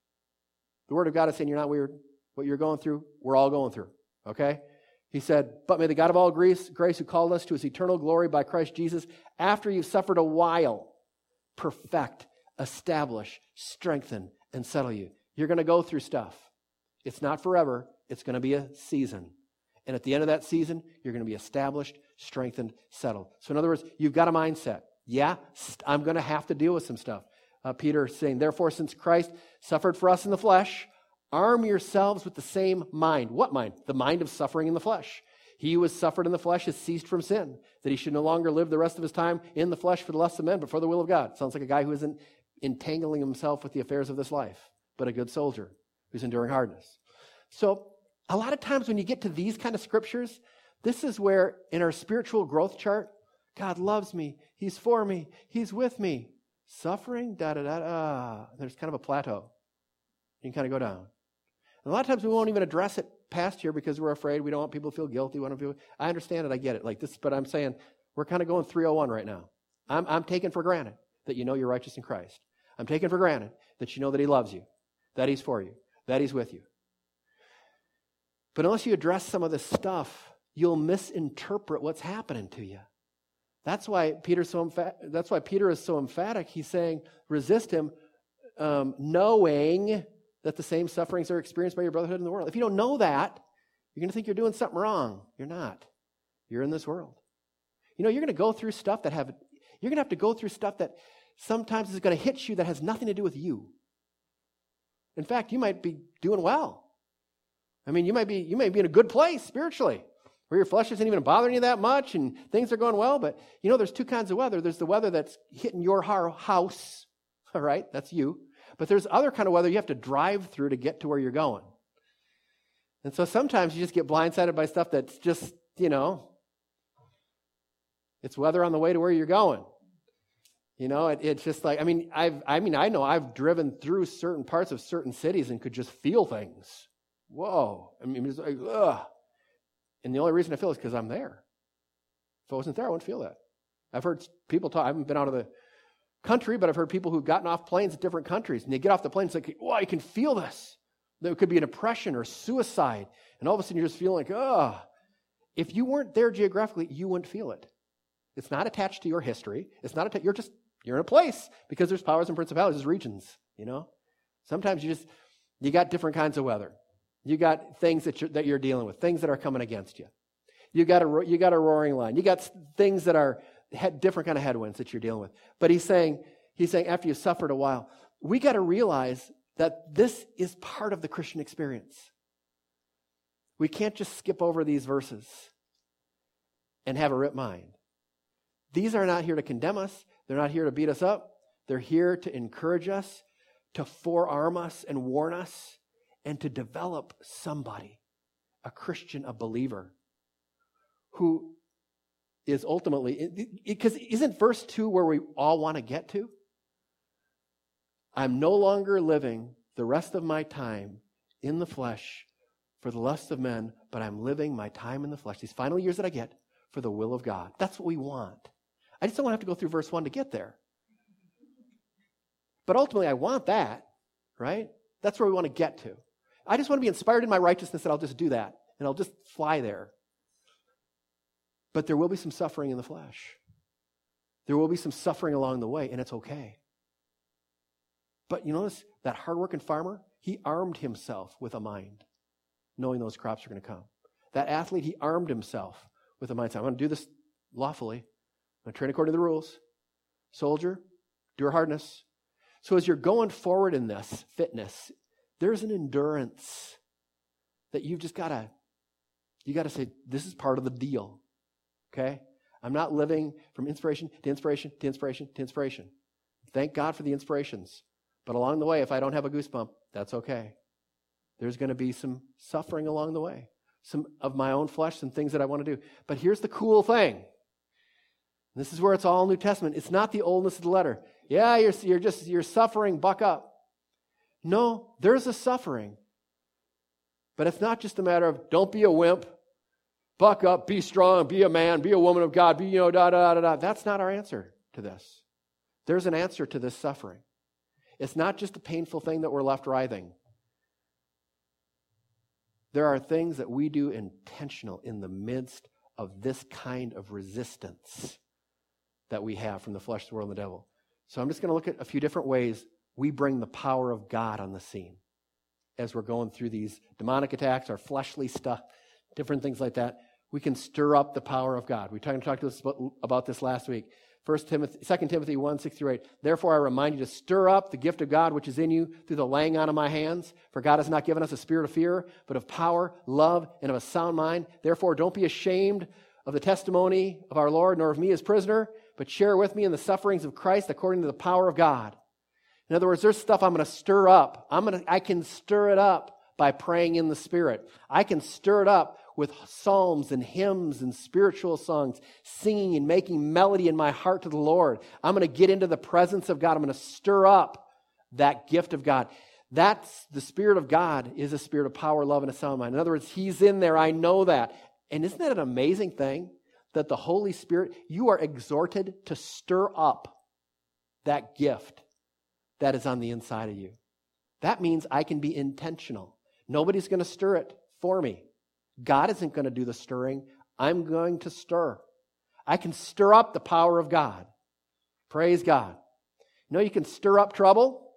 The Word of God is saying you're not weird. What you're going through, we're all going through. Okay? He said, but may the God of all grace, grace who called us to his eternal glory by Christ Jesus, after you've suffered a while, perfect, establish, strengthen, and settle you. You're going to go through stuff. It's not forever. It's going to be a season. And at the end of that season, you're going to be established, strengthened, settled. So in other words, you've got a mindset. Yeah, I'm going to have to deal with some stuff. Uh, Peter is saying, therefore, since Christ suffered for us in the flesh, arm yourselves with the same mind. What mind? The mind of suffering in the flesh. He who has suffered in the flesh has ceased from sin, that he should no longer live the rest of his time in the flesh for the lusts of men, but for the will of God. Sounds like a guy who isn't entangling himself with the affairs of this life, but a good soldier who's enduring hardness. So a lot of times when you get to these kind of scriptures, this is where in our spiritual growth chart, God loves me, he's for me, he's with me. Suffering, da-da-da-da. There's kind of a plateau. You can kind of go down. And a lot of times we won't even address it past here because we're afraid. We don't want people to feel guilty. We want to feel, I understand it. I get it. Like this, but I'm saying we're kind of going three oh one right now. I'm, I'm taking for granted that you know you're righteous in Christ. I'm taking for granted that you know that he loves you, that he's for you, that he's with you. But unless you address some of this stuff, you'll misinterpret what's happening to you. That's why Peter's so emph- that's why Peter is so emphatic. He's saying, resist him, um, knowing that the same sufferings are experienced by your brotherhood in the world. If you don't know that, you're going to think you're doing something wrong. You're not. You're in this world. You know, you're going to go through stuff that have, you're going to have to go through stuff that sometimes is going to hit you that has nothing to do with you. In fact, you might be doing well. I mean, you might be, you might be in a good place spiritually, where your flesh isn't even bothering you that much and things are going well. But, you know, there's two kinds of weather. There's the weather that's hitting your house, all right? That's you. But there's other kind of weather you have to drive through to get to where you're going. And so sometimes you just get blindsided by stuff that's just, you know, it's weather on the way to where you're going. You know, it, it's just like, I mean, I've, I mean, I know I've driven through certain parts of certain cities and could just feel things. Whoa. I mean, it's like, ugh. And the only reason I feel it is because I'm there. If I wasn't there, I wouldn't feel that. I've heard people talk, I haven't been out of the country, but I've heard people who've gotten off planes at different countries, and they get off the plane, it's like, wow, you can feel this. There could be an oppression or suicide, and all of a sudden you're just feeling like, ugh. If you weren't there geographically, you wouldn't feel it. It's not attached to your history. It's not attached, you're just, you're in a place, because there's powers and principalities, there's regions, you know? Sometimes you just, you got different kinds of weather. You got things that you're, that you're dealing with, things that are coming against you. You got a, you got a roaring lion. You got things that are different kind of headwinds that you're dealing with. But he's saying, he's saying after you've suffered a while, we got to realize that this is part of the Christian experience. We can't just skip over these verses and have a rip mind. These are not here to condemn us. They're not here to beat us up. They're here to encourage us, to forearm us and warn us, and to develop somebody, a Christian, a believer, who is ultimately, because isn't verse two where we all want to get to? I'm no longer living the rest of my time in the flesh for the lust of men, but I'm living my time in the flesh, these final years that I get, for the will of God. That's what we want. I just don't want to have to go through verse one to get there. But ultimately, I want that, right? That's where we want to get to. I just want to be inspired in my righteousness that I'll just do that, and I'll just fly there. But there will be some suffering in the flesh. There will be some suffering along the way, and it's okay. But you notice that hardworking farmer, he armed himself with a mind, knowing those crops are going to come. That athlete, he armed himself with a mindset. I'm going to do this lawfully. I'm going to train according to the rules. Soldier, endure hardness. So as you're going forward in this fitness, there's an endurance that you've just got to, you got to say, this is part of the deal. Okay? I'm not living from inspiration to inspiration to inspiration to inspiration. Thank God for the inspirations. But along the way, if I don't have a goosebump, that's okay. There's going to be some suffering along the way. Some of my own flesh, some things that I want to do. But here's the cool thing. This is where it's all New Testament. It's not the oldness of the letter. Yeah, you're, you're just, you're suffering, buck up. No, there's a suffering. But it's not just a matter of don't be a wimp, buck up, be strong, be a man, be a woman of God, be, you know, da, da, da, da. That's not our answer to this. There's an answer to this suffering. It's not just a painful thing that we're left writhing. There are things that we do intentional in the midst of this kind of resistance that we have from the flesh, the world, and the devil. So I'm just going to look at a few different ways we bring the power of God on the scene as we're going through these demonic attacks, our fleshly stuff, different things like that. We can stir up the power of God. We talked talk about, about this last week. First Timothy, Second Timothy one, six through eight. Therefore I remind you to stir up the gift of God which is in you through the laying on of my hands. For God has not given us a spirit of fear, but of power, love, and of a sound mind. Therefore don't be ashamed of the testimony of our Lord, nor of me as prisoner, but share with me in the sufferings of Christ according to the power of God. In other words, there's stuff I'm going to stir up. I'm going to, I can stir it up by praying in the Spirit. I can stir it up with psalms and hymns and spiritual songs, singing and making melody in my heart to the Lord. I'm going to get into the presence of God. I'm going to stir up that gift of God. That's the Spirit of God is a spirit of power, love, and a sound mind. In other words, He's in there. I know that. And isn't that an amazing thing? That the Holy Spirit, you are exhorted to stir up that gift that is on the inside of you. That means I can be intentional. Nobody's going to stir it for me. God isn't going to do the stirring. I'm going to stir. I can stir up the power of God. Praise God. You know, you can stir up trouble.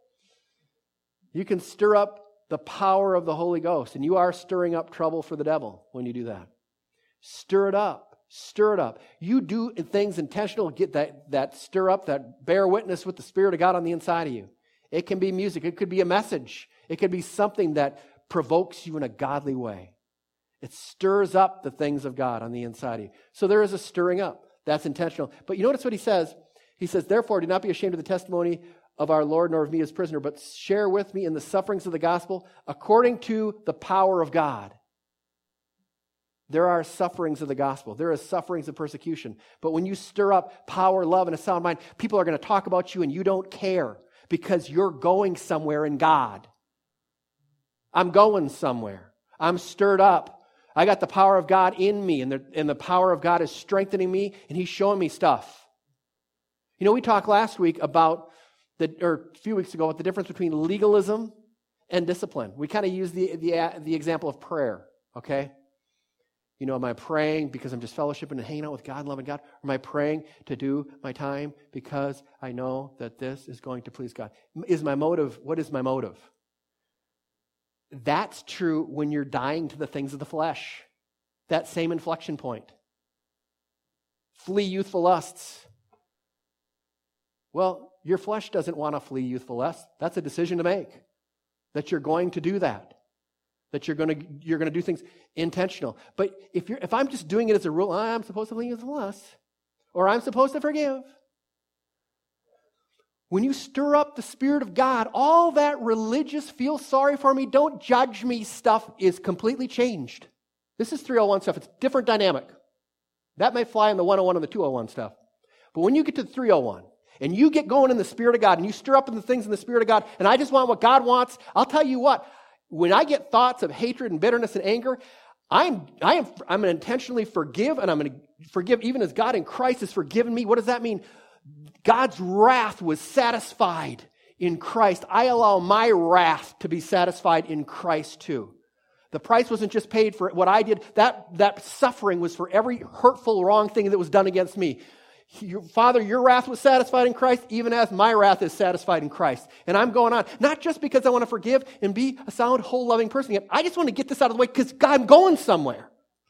You can stir up the power of the Holy Ghost. And you are stirring up trouble for the devil when you do that. Stir it up. Stir it up. You do things intentional, get that, that stir up, that bear witness with the Spirit of God on the inside of you. It can be music. It could be a message. It could be something that provokes you in a godly way. It stirs up the things of God on the inside of you. So there is a stirring up. That's intentional. But you notice what he says? He says, therefore, do not be ashamed of the testimony of our Lord, nor of me as prisoner, but share with me in the sufferings of the gospel according to the power of God. There are sufferings of the gospel. There are sufferings of persecution. But when you stir up power, love, and a sound mind, people are going to talk about you and you don't care because you're going somewhere in God. I'm going somewhere. I'm stirred up. I got the power of God in me, and the, and the power of God is strengthening me, and He's showing me stuff. You know, we talked last week about, the, or a few weeks ago, about the difference between legalism and discipline. We kind of used the, the, the example of prayer, okay? You know, am I praying because I'm just fellowshipping and hanging out with God and loving God? Or am I praying to do my time because I know that this is going to please God? Is my motive, what is my motive? That's true when you're dying to the things of the flesh. That same inflection point. Flee youthful lusts. Well, your flesh doesn't want to flee youthful lusts. That's a decision to make. That you're going to do that. That you're going to you're going to do things intentional. But if you're if I'm just doing it as a rule, I'm supposed to flee youthful lusts, or I'm supposed to forgive. When you stir up the Spirit of God, all that religious, feel sorry for me, don't judge me stuff is completely changed. This is three oh one stuff. It's a different dynamic. That may fly in the one oh one and the two oh one stuff. But when you get to the three oh one, and you get going in the Spirit of God, and you stir up in the things in the Spirit of God, and I just want what God wants, I'll tell you what, when I get thoughts of hatred and bitterness and anger, I'm, I am, I'm going to intentionally forgive, and I'm going to forgive even as God in Christ has forgiven me. What does that mean? God's wrath was satisfied in Christ. I allow my wrath to be satisfied in Christ too. The price wasn't just paid for what I did. That, that suffering was for every hurtful, wrong thing that was done against me. Your, Father, your wrath was satisfied in Christ, even as my wrath is satisfied in Christ. And I'm going on, not just because I want to forgive and be a sound, whole, loving person. I just want to get this out of the way because I'm going somewhere.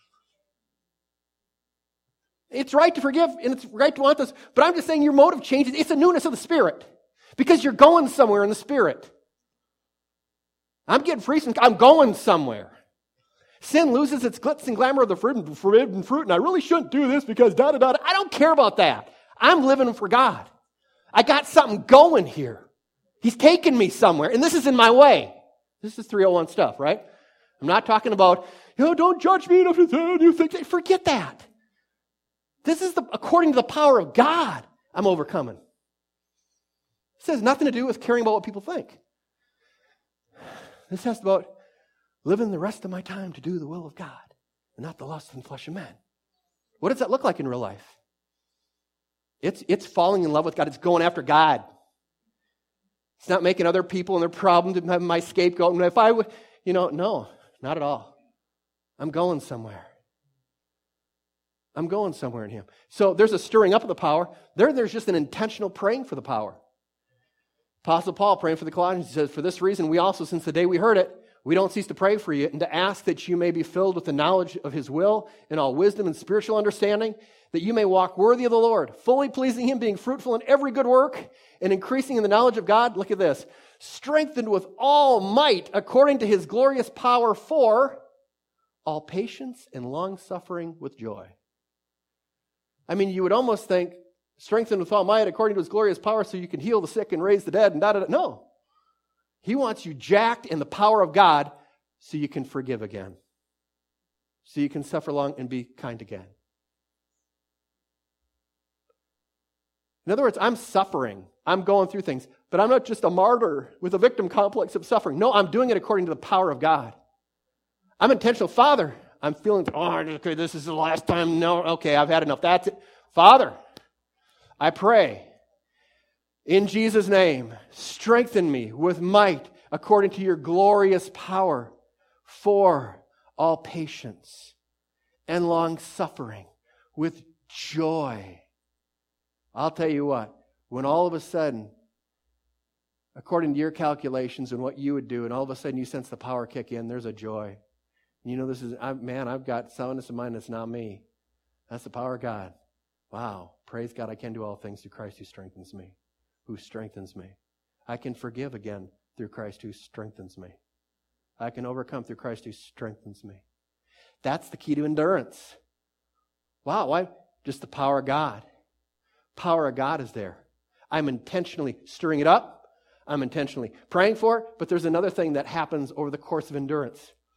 It's right to forgive and it's right to want this, but I'm just saying your motive changes. It's a newness of the Spirit because you're going somewhere in the Spirit. I'm getting free from, I'm going somewhere. Sin loses its glitz and glamour of the forbidden fruit, and I really shouldn't do this because da-da-da. I don't care about that. I'm living for God. I got something going here. He's taking me somewhere, and this is in my way. This is three oh one stuff, right? I'm not talking about, you know, don't judge me enough to say you think that. Forget that. This is the, according to the power of God, I'm overcoming. This has nothing to do with caring about what people think. This has about living the rest of my time to do the will of God and not the lust and flesh of men. What does that look like in real life? It's, it's falling in love with God. It's going after God. It's not making other people and their problems my scapegoat. And if I would, you know, no, not at all. I'm going somewhere. I'm going somewhere in Him. So there's a stirring up of the power. There, there's just an intentional praying for the power. Apostle Paul praying for the Colossians, he says, for this reason, we also, since the day we heard it, we don't cease to pray for you and to ask that you may be filled with the knowledge of His will in all wisdom and spiritual understanding, that you may walk worthy of the Lord, fully pleasing Him, being fruitful in every good work and increasing in the knowledge of God. Look at this. Strengthened with all might according to His glorious power for all patience and long-suffering with joy. I mean, you would almost think, strengthened with all might according to His glorious power so you can heal the sick and raise the dead and da-da-da. No. He wants you jacked in the power of God so you can forgive again. So you can suffer long and be kind again. In other words, I'm suffering. I'm going through things. But I'm not just a martyr with a victim complex of suffering. No, I'm doing it according to the power of God. I'm intentional. Father, I'm feeling, oh, okay, this is the last time. No, okay, I've had enough. That's it. Father, I pray, in Jesus' name, strengthen me with might according to your glorious power for all patience and long-suffering with joy. I'll tell you what, when all of a sudden, according to your calculations and what you would do, and all of a sudden you sense the power kick in, there's a joy. You know, this is, I, man, I've got soundness of mind that's not me. That's the power of God. Wow, praise God, I can do all things through Christ who strengthens me. Who strengthens me. I can forgive again through Christ who strengthens me. I can overcome through Christ who strengthens me. That's the key to endurance. Wow, why? Just the power of God. Power of God is there. I'm intentionally stirring it up. I'm intentionally praying for it. But there's another thing that happens over the course of endurance.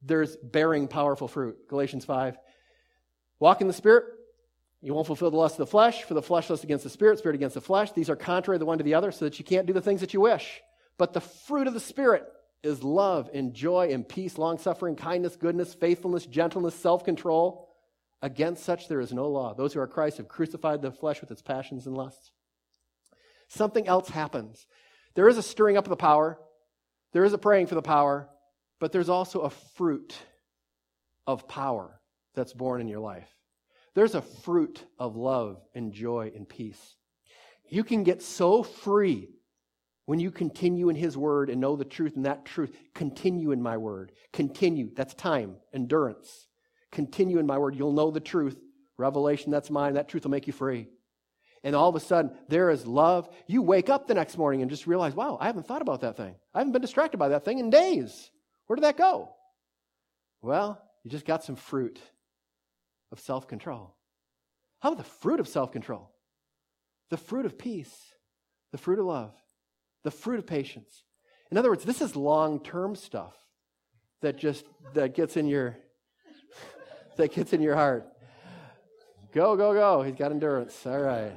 there's bearing powerful fruit. Galatians five. Walk in the Spirit. You won't fulfill the lust of the flesh, for the flesh lusts against the Spirit, Spirit against the flesh. These are contrary the one to the other, so that you can't do the things that you wish. But the fruit of the Spirit is love and joy and peace, long-suffering, kindness, goodness, faithfulness, gentleness, self-control. Against such there is no law. Those who are Christ have crucified the flesh with its passions and lusts. Something else happens. There is a stirring up of the power. There is a praying for the power. But there's also a fruit of power that's born in your life. There's a fruit of love and joy and peace. You can get so free when you continue in His Word and know the truth, and that truth, continue in my Word. Continue, that's time, endurance. Continue in my Word. You'll know the truth. Revelation, that's mine. That truth will make you free. And all of a sudden, there is love. You wake up the next morning and just realize, wow, I haven't thought about that thing. I haven't been distracted by that thing in days. Where did that go? Well, you just got some fruit of self-control. How about the fruit of self-control? The fruit of peace. The fruit of love. The fruit of patience. In other words, this is long-term stuff that just that gets in your that gets in your heart. Go, go, go. He's got endurance. All right.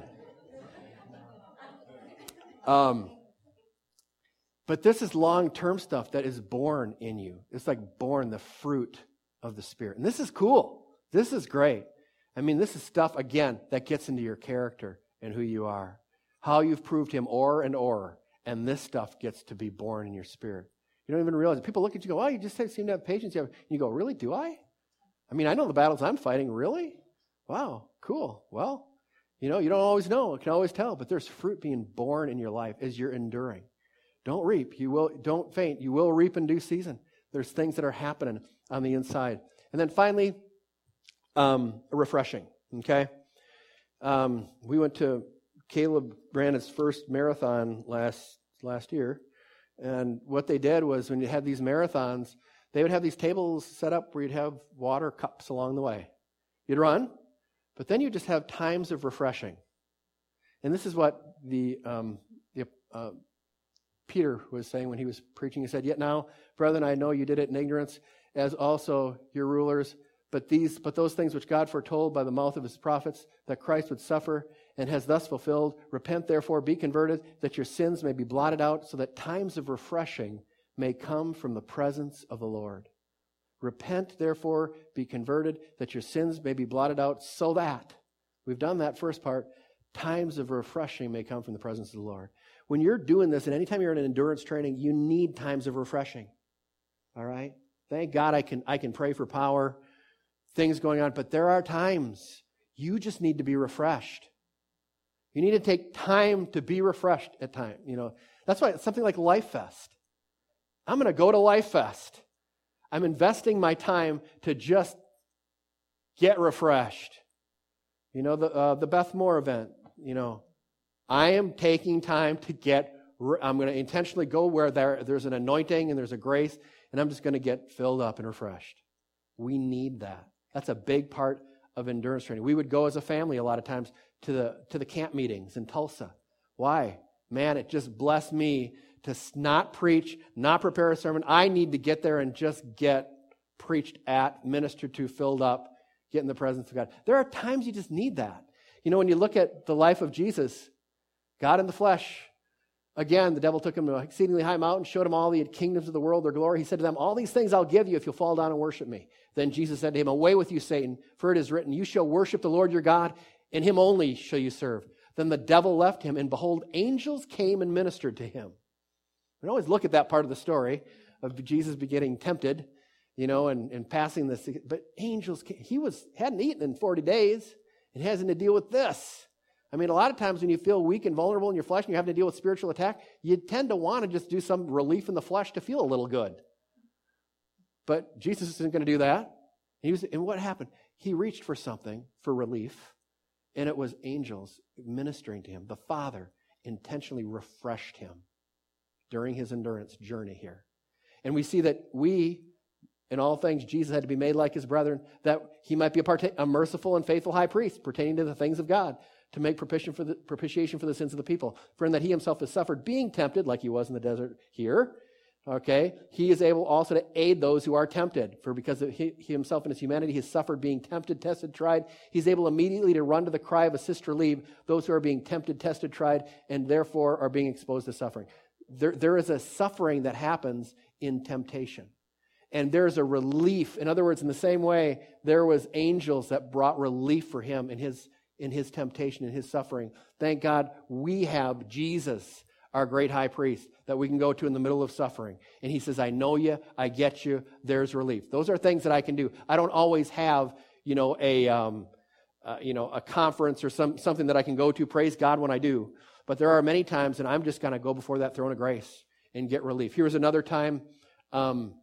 Um, but this is long-term stuff that is born in you. It's like born the fruit of the Spirit. And this is cool. This is great. I mean, this is stuff, again, that gets into your character and who you are. How you've proved Him o'er and o'er. And this stuff gets to be born in your spirit. You don't even realize it. People look at you and go, oh, you just seem to have patience. You have, and you go, really, do I? I mean, I know the battles I'm fighting. Really? Wow, cool. Well, you know, you don't always know. You can always tell. But there's fruit being born in your life as you're enduring. Don't reap. You will. Don't faint. You will reap in due season. There's things that are happening on the inside. And then finally, um, refreshing. Okay? Um, we went to Caleb ran his first marathon last last year, and what they did was when you had these marathons, they would have these tables set up where you'd have water cups along the way. You'd run, but then you just have times of refreshing. And this is what the, um, the uh, Peter was saying when he was preaching. He said, "Yet now, brethren, I know you did it in ignorance, as also your rulers. But these, but those things which God foretold by the mouth of His prophets, that Christ would suffer, and has thus fulfilled. Repent, therefore, be converted, that your sins may be blotted out, so that times of refreshing may come from the presence of the Lord. Repent, therefore, be converted, that your sins may be blotted out, so that," we've done that first part, "times of refreshing may come from the presence of the Lord." When you're doing this, and anytime you're in an endurance training, you need times of refreshing. All right? Thank God I can I can pray for power, things going on, but there are times you just need to be refreshed. You need to take time to be refreshed at time. You know, that's why it's something like Life Fest. I'm going to go to Life Fest. I'm investing my time to just get refreshed. You know, the uh, the Beth Moore event. You know, I am taking time to get. Re- I'm going to intentionally go where there there's an anointing and there's a grace, and I'm just going to get filled up and refreshed. We need that. That's a big part of endurance training. We would go as a family a lot of times to the to the camp meetings in Tulsa. Why? Man, it just blessed me to not preach, not prepare a sermon. I need to get there and just get preached at, ministered to, filled up, get in the presence of God. There are times you just need that. You know, when you look at the life of Jesus, God in the flesh, again, the devil took him to an exceedingly high mountain, showed him all the kingdoms of the world, their glory. He said to them, "All these things I'll give you if you'll fall down and worship me." Then Jesus said to him, "Away with you, Satan, for it is written, you shall worship the Lord your God, and Him only shall you serve." Then the devil left him, and behold, angels came and ministered to him. We always look at that part of the story of Jesus getting tempted, you know, and, and passing this. But angels came. He was hadn't eaten in forty days and having to deal with this. I mean, a lot of times when you feel weak and vulnerable in your flesh and you're having to deal with spiritual attack, you tend to want to just do some relief in the flesh to feel a little good. But Jesus isn't going to do that. He was, and what happened? He reached for something for relief, and it was angels ministering to him. The Father intentionally refreshed him during his endurance journey here. And we see that we, in all things, Jesus had to be made like his brethren, that he might be a, part- a merciful and faithful high priest pertaining to the things of God, to make propitiation for, the, propitiation for the sins of the people. For in that he himself has suffered, being tempted, like he was in the desert here, Okay? He is able also to aid those who are tempted. For because of he, he himself in his humanity has suffered being tempted, tested, tried. He's able immediately to run to the cry of assist relief those who are being tempted, tested, tried, and therefore are being exposed to suffering. There, there is a suffering that happens in temptation. And there's a relief. In other words, in the same way, there was angels that brought relief for him in his, in his temptation, in his suffering. Thank God we have Jesus, our great high priest, that we can go to in the middle of suffering. And he says, I know you, I get you, there's relief. Those are things that I can do. I don't always have, you know, a, um, uh, you know, a conference or some something that I can go to. Praise God when I do. But there are many times, and I'm just going to go before that throne of grace and get relief. Here's another time um,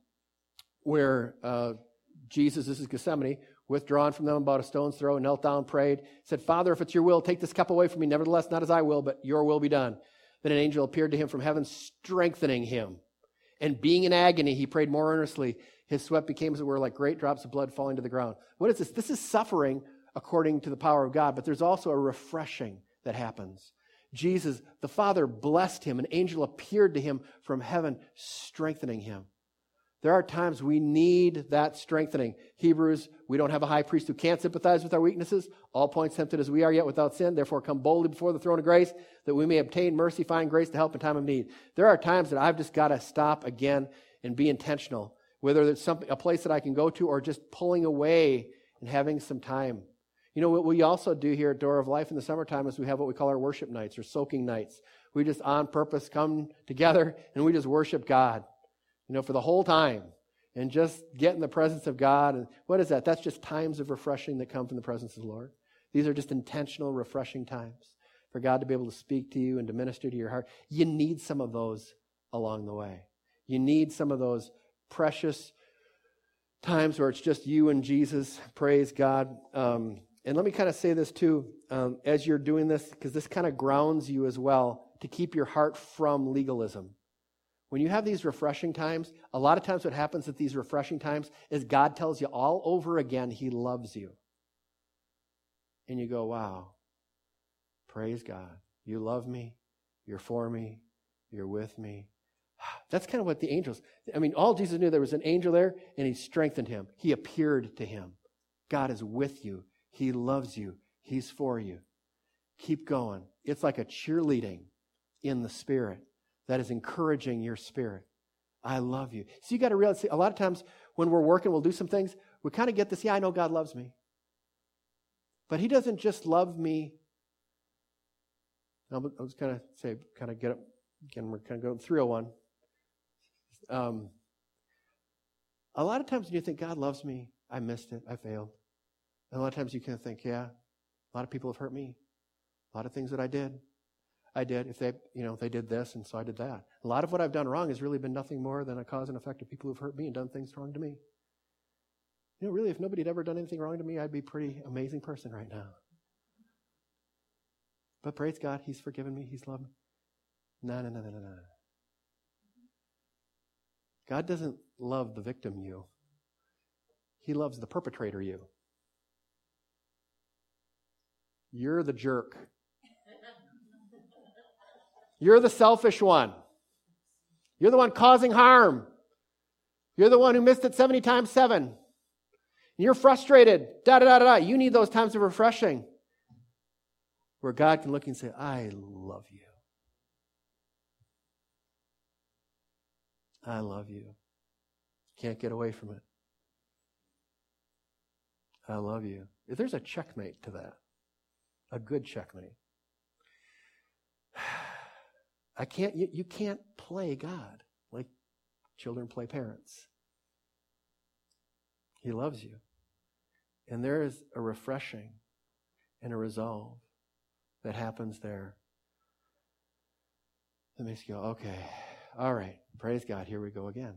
where uh, Jesus, this is Gethsemane, withdrawn from them about a stone's throw, knelt down, prayed, said, Father, if it's your will, take this cup away from me. Nevertheless, not as I will, but your will be done. Then an angel appeared to him from heaven, strengthening him. And being in agony, he prayed more earnestly. His sweat became, as it were, like great drops of blood falling to the ground. What is this? This is suffering according to the power of God, but there's also a refreshing that happens. Jesus, the Father, blessed him. An angel appeared to him from heaven, strengthening him. There are times we need that strengthening. Hebrews, we don't have a high priest who can't sympathize with our weaknesses. All points tempted as we are, yet without sin. Therefore, come boldly before the throne of grace, that we may obtain mercy, find grace to help in time of need. There are times that I've just got to stop again and be intentional, whether it's something, a place that I can go to or just pulling away and having some time. You know, what we also do here at Door of Life in the summertime is we have what we call our worship nights or soaking nights. We just on purpose come together and we just worship God, you know, for the whole time and just get in the presence of God. And what is that? That's just times of refreshing that come from the presence of the Lord. These are just intentional, refreshing times for God to be able to speak to you and to minister to your heart. You need some of those along the way. You need some of those precious times where it's just you and Jesus. Praise God. Um, And let me kind of say this too, um, as you're doing this, because this kind of grounds you as well to keep your heart from legalism. When you have these refreshing times, a lot of times what happens at these refreshing times is God tells you all over again He loves you. And you go, wow, praise God. You love me, you're for me, you're with me. That's kind of what the angels, I mean, all Jesus knew, there was an angel there and He strengthened him. He appeared to him. God is with you. He loves you. He's for you. Keep going. It's like a cheerleading in the Spirit that is encouraging your spirit. I love you. So you got to realize, see, a lot of times when we're working, we'll do some things, we kind of get this, yeah, I know God loves me. But He doesn't just love me. I was kind of say, kind of get up, again, we're kind of going three oh one. Um, a lot of times when you think, God loves me, I missed it, I failed. And a lot of times you can think, yeah, a lot of people have hurt me. A lot of things that I did, I did. If they, you know, they did this, and so I did that. A lot of what I've done wrong has really been nothing more than a cause and effect of people who've hurt me and done things wrong to me. You know, really, if nobody had ever done anything wrong to me, I'd be a pretty amazing person right now. But praise God, He's forgiven me. He's loved me. No, no, no, no, no, no. God doesn't love the victim you. He loves the perpetrator you. You're the jerk. You're the selfish one. You're the one causing harm. You're the one who missed it seventy times seven. And you're frustrated. Da da da da da. You need those times of refreshing where God can look and say, I love you. I love you. Can't get away from it. I love you. If there's a checkmate to that, a good checkmate. I can't, you, you can't play God like children play parents. He loves you. And there is a refreshing and a resolve that happens there that makes you go, okay, all right, praise God, here we go again.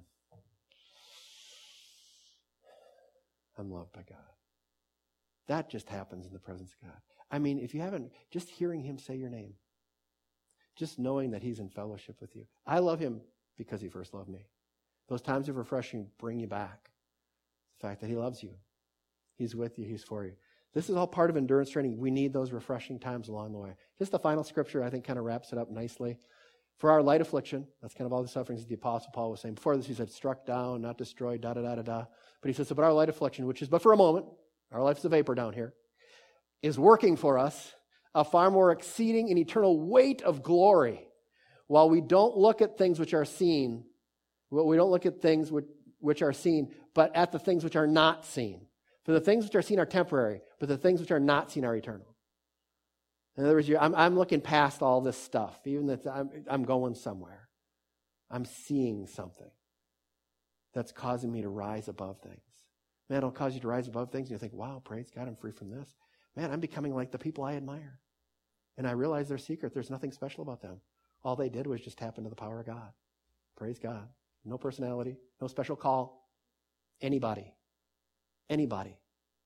I'm loved by God. That just happens in the presence of God. I mean, if you haven't, just hearing Him say your name, just knowing that He's in fellowship with you. I love Him because He first loved me. Those times of refreshing bring you back. The fact that He loves you. He's with you. He's for you. This is all part of endurance training. We need those refreshing times along the way. Just the final scripture, I think, kind of wraps it up nicely. For our light affliction, that's kind of all the sufferings that the Apostle Paul was saying. Before this, he said, struck down, not destroyed, da da da da da. But he says, so, but our light affliction, which is but for a moment, our life is a vapor down here, is working for us a far more exceeding and eternal weight of glory. While we don't look at things which are seen, well, we don't look at things which, which are seen, but at the things which are not seen. For the things which are seen are temporary, but the things which are not seen are eternal. In other words, I'm, I'm looking past all this stuff, even that I'm, I'm going somewhere. I'm seeing something that's causing me to rise above things. Man, it'll cause you to rise above things, and you think, wow, praise God, I'm free from this. Man, I'm becoming like the people I admire. And I realize their secret. There's nothing special about them. All they did was just tap into the power of God. Praise God. No personality, no special call. Anybody, anybody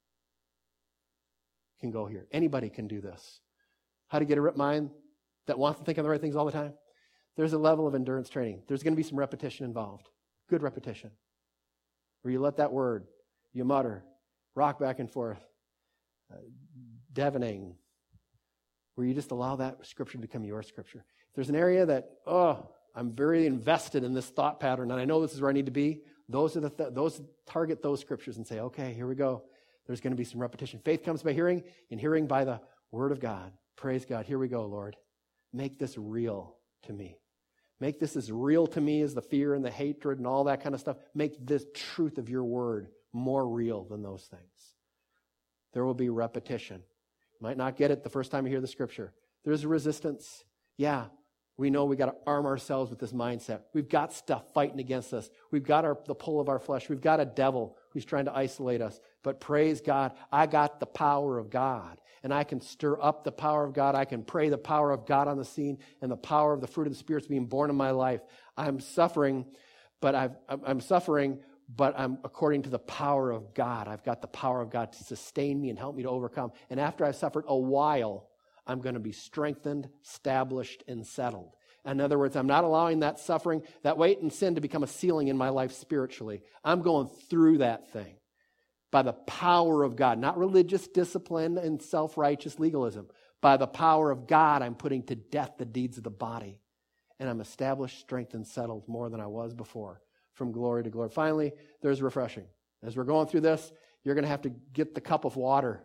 can go here. Anybody can do this. How to get a rip mind that wants to think on the right things all the time? There's a level of endurance training. There's going to be some repetition involved. Good repetition. Where you let that word, you mutter, rock back and forth, uh, deafening, where you just allow that scripture to become your scripture. If there's an area that, oh, I'm very invested in this thought pattern, and I know this is where I need to be, those are the th- those target those scriptures and say, okay, here we go. There's going to be some repetition. Faith comes by hearing, and hearing by the word of God. Praise God. Here we go, Lord. Make this real to me. Make this as real to me as the fear and the hatred and all that kind of stuff. Make this truth of your word more real than those things. There will be repetition. You might not get it the first time you hear the scripture. There's resistance. Yeah, we know we got to arm ourselves with this mindset. We've got stuff fighting against us. We've got our, the pull of our flesh. We've got a devil who's trying to isolate us. But praise God, I got the power of God. And I can stir up the power of God. I can pray the power of God on the scene and the power of the fruit of the Spirit being born in my life. I'm suffering, but I've, I'm suffering, but I'm according to the power of God. I've got the power of God to sustain me and help me to overcome. And after I've suffered a while, I'm going to be strengthened, established, and settled. In other words, I'm not allowing that suffering, that weight and sin to become a ceiling in my life spiritually. I'm going through that thing by the power of God, not religious discipline and self-righteous legalism. By the power of God, I'm putting to death the deeds of the body. And I'm established, strengthened, settled more than I was before, from glory to glory. Finally, there's refreshing. As we're going through this, you're going to have to get the cup of water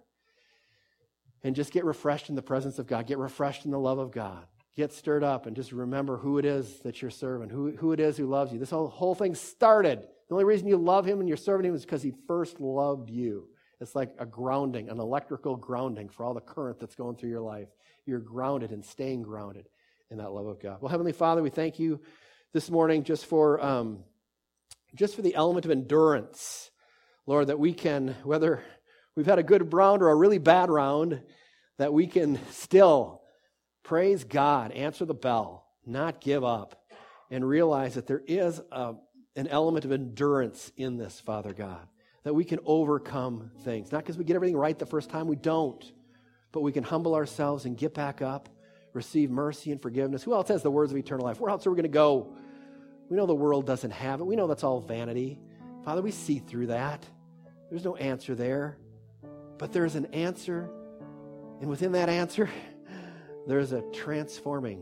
and just get refreshed in the presence of God. Get refreshed in the love of God. Get stirred up and just remember who it is that you're serving, who, who it is who loves you. This whole, whole thing started. The only reason you love him and you're serving him is because he first loved you. It's like a grounding, an electrical grounding for all the current that's going through your life. You're grounded and staying grounded in that love of God. Well, Heavenly Father, we thank you this morning just for um, just for the element of endurance, Lord, that we can, whether we've had a good round or a really bad round, that we can still praise God, answer the bell, not give up, and realize that there is a, an element of endurance in this, Father God, that we can overcome things. Not because we get everything right the first time, we don't, but we can humble ourselves and get back up, receive mercy and forgiveness. Who else has the words of eternal life? Where else are we going to go? We know the world doesn't have it. We know that's all vanity. Father, we see through that. There's no answer there, but there's an answer, and within that answer, there's a transforming,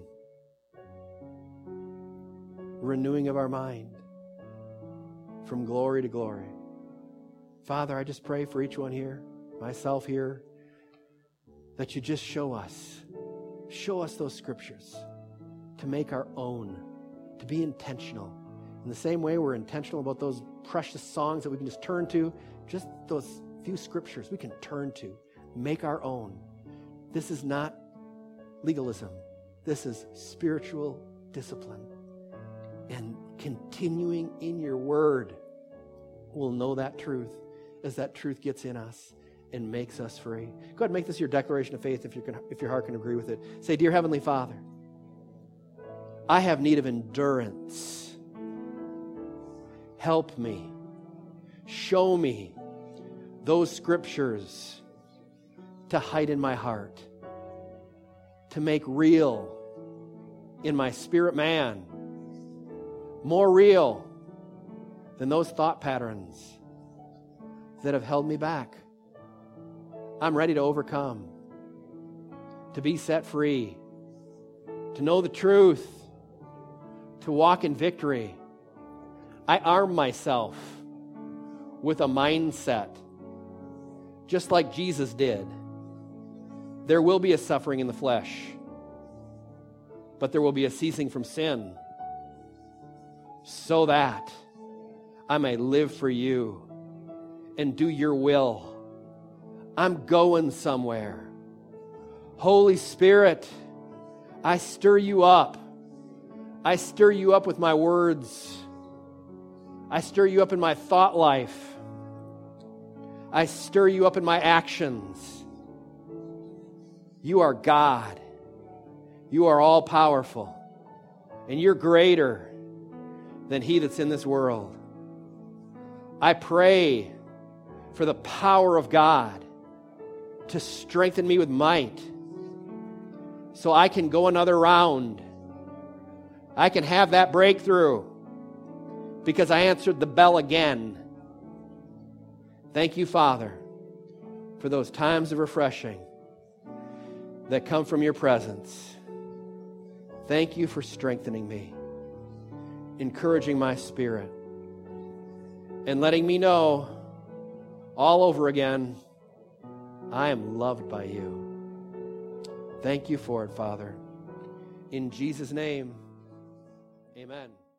renewing of our mind from glory to glory. Father, I just pray for each one here, myself here, that you just show us, show us those scriptures to make our own, to be intentional. In the same way we're intentional about those precious songs that we can just turn to, just those few scriptures we can turn to, make our own. This is not legalism. This is spiritual discipline. And continuing in your word, we'll know that truth as that truth gets in us and makes us free. Go ahead and make this your declaration of faith if, you can, if your heart can agree with it. Say, Dear Heavenly Father, I have need of endurance. Help me. Show me those scriptures to hide in my heart, to make real in my spirit man, more real than those thought patterns that have held me back. I'm ready to overcome, to be set free, to know the truth, to walk in victory. I arm myself with a mindset, just like Jesus did. There will be a suffering in the flesh, but there will be a ceasing from sin, so that I may live for you and do your will. I'm going somewhere. Holy Spirit, I stir you up. I stir you up with my words. I stir you up in my thought life. I stir you up in my actions. You are God. You are all powerful. And you're greater than he that's in this world. I pray for the power of God to strengthen me with might so I can go another round. I can have that breakthrough because I answered the bell again. Thank you, Father, for those times of refreshing that come from your presence. Thank you for strengthening me, encouraging my spirit, and letting me know all over again, I am loved by you. Thank you for it, Father. In Jesus' name, amen.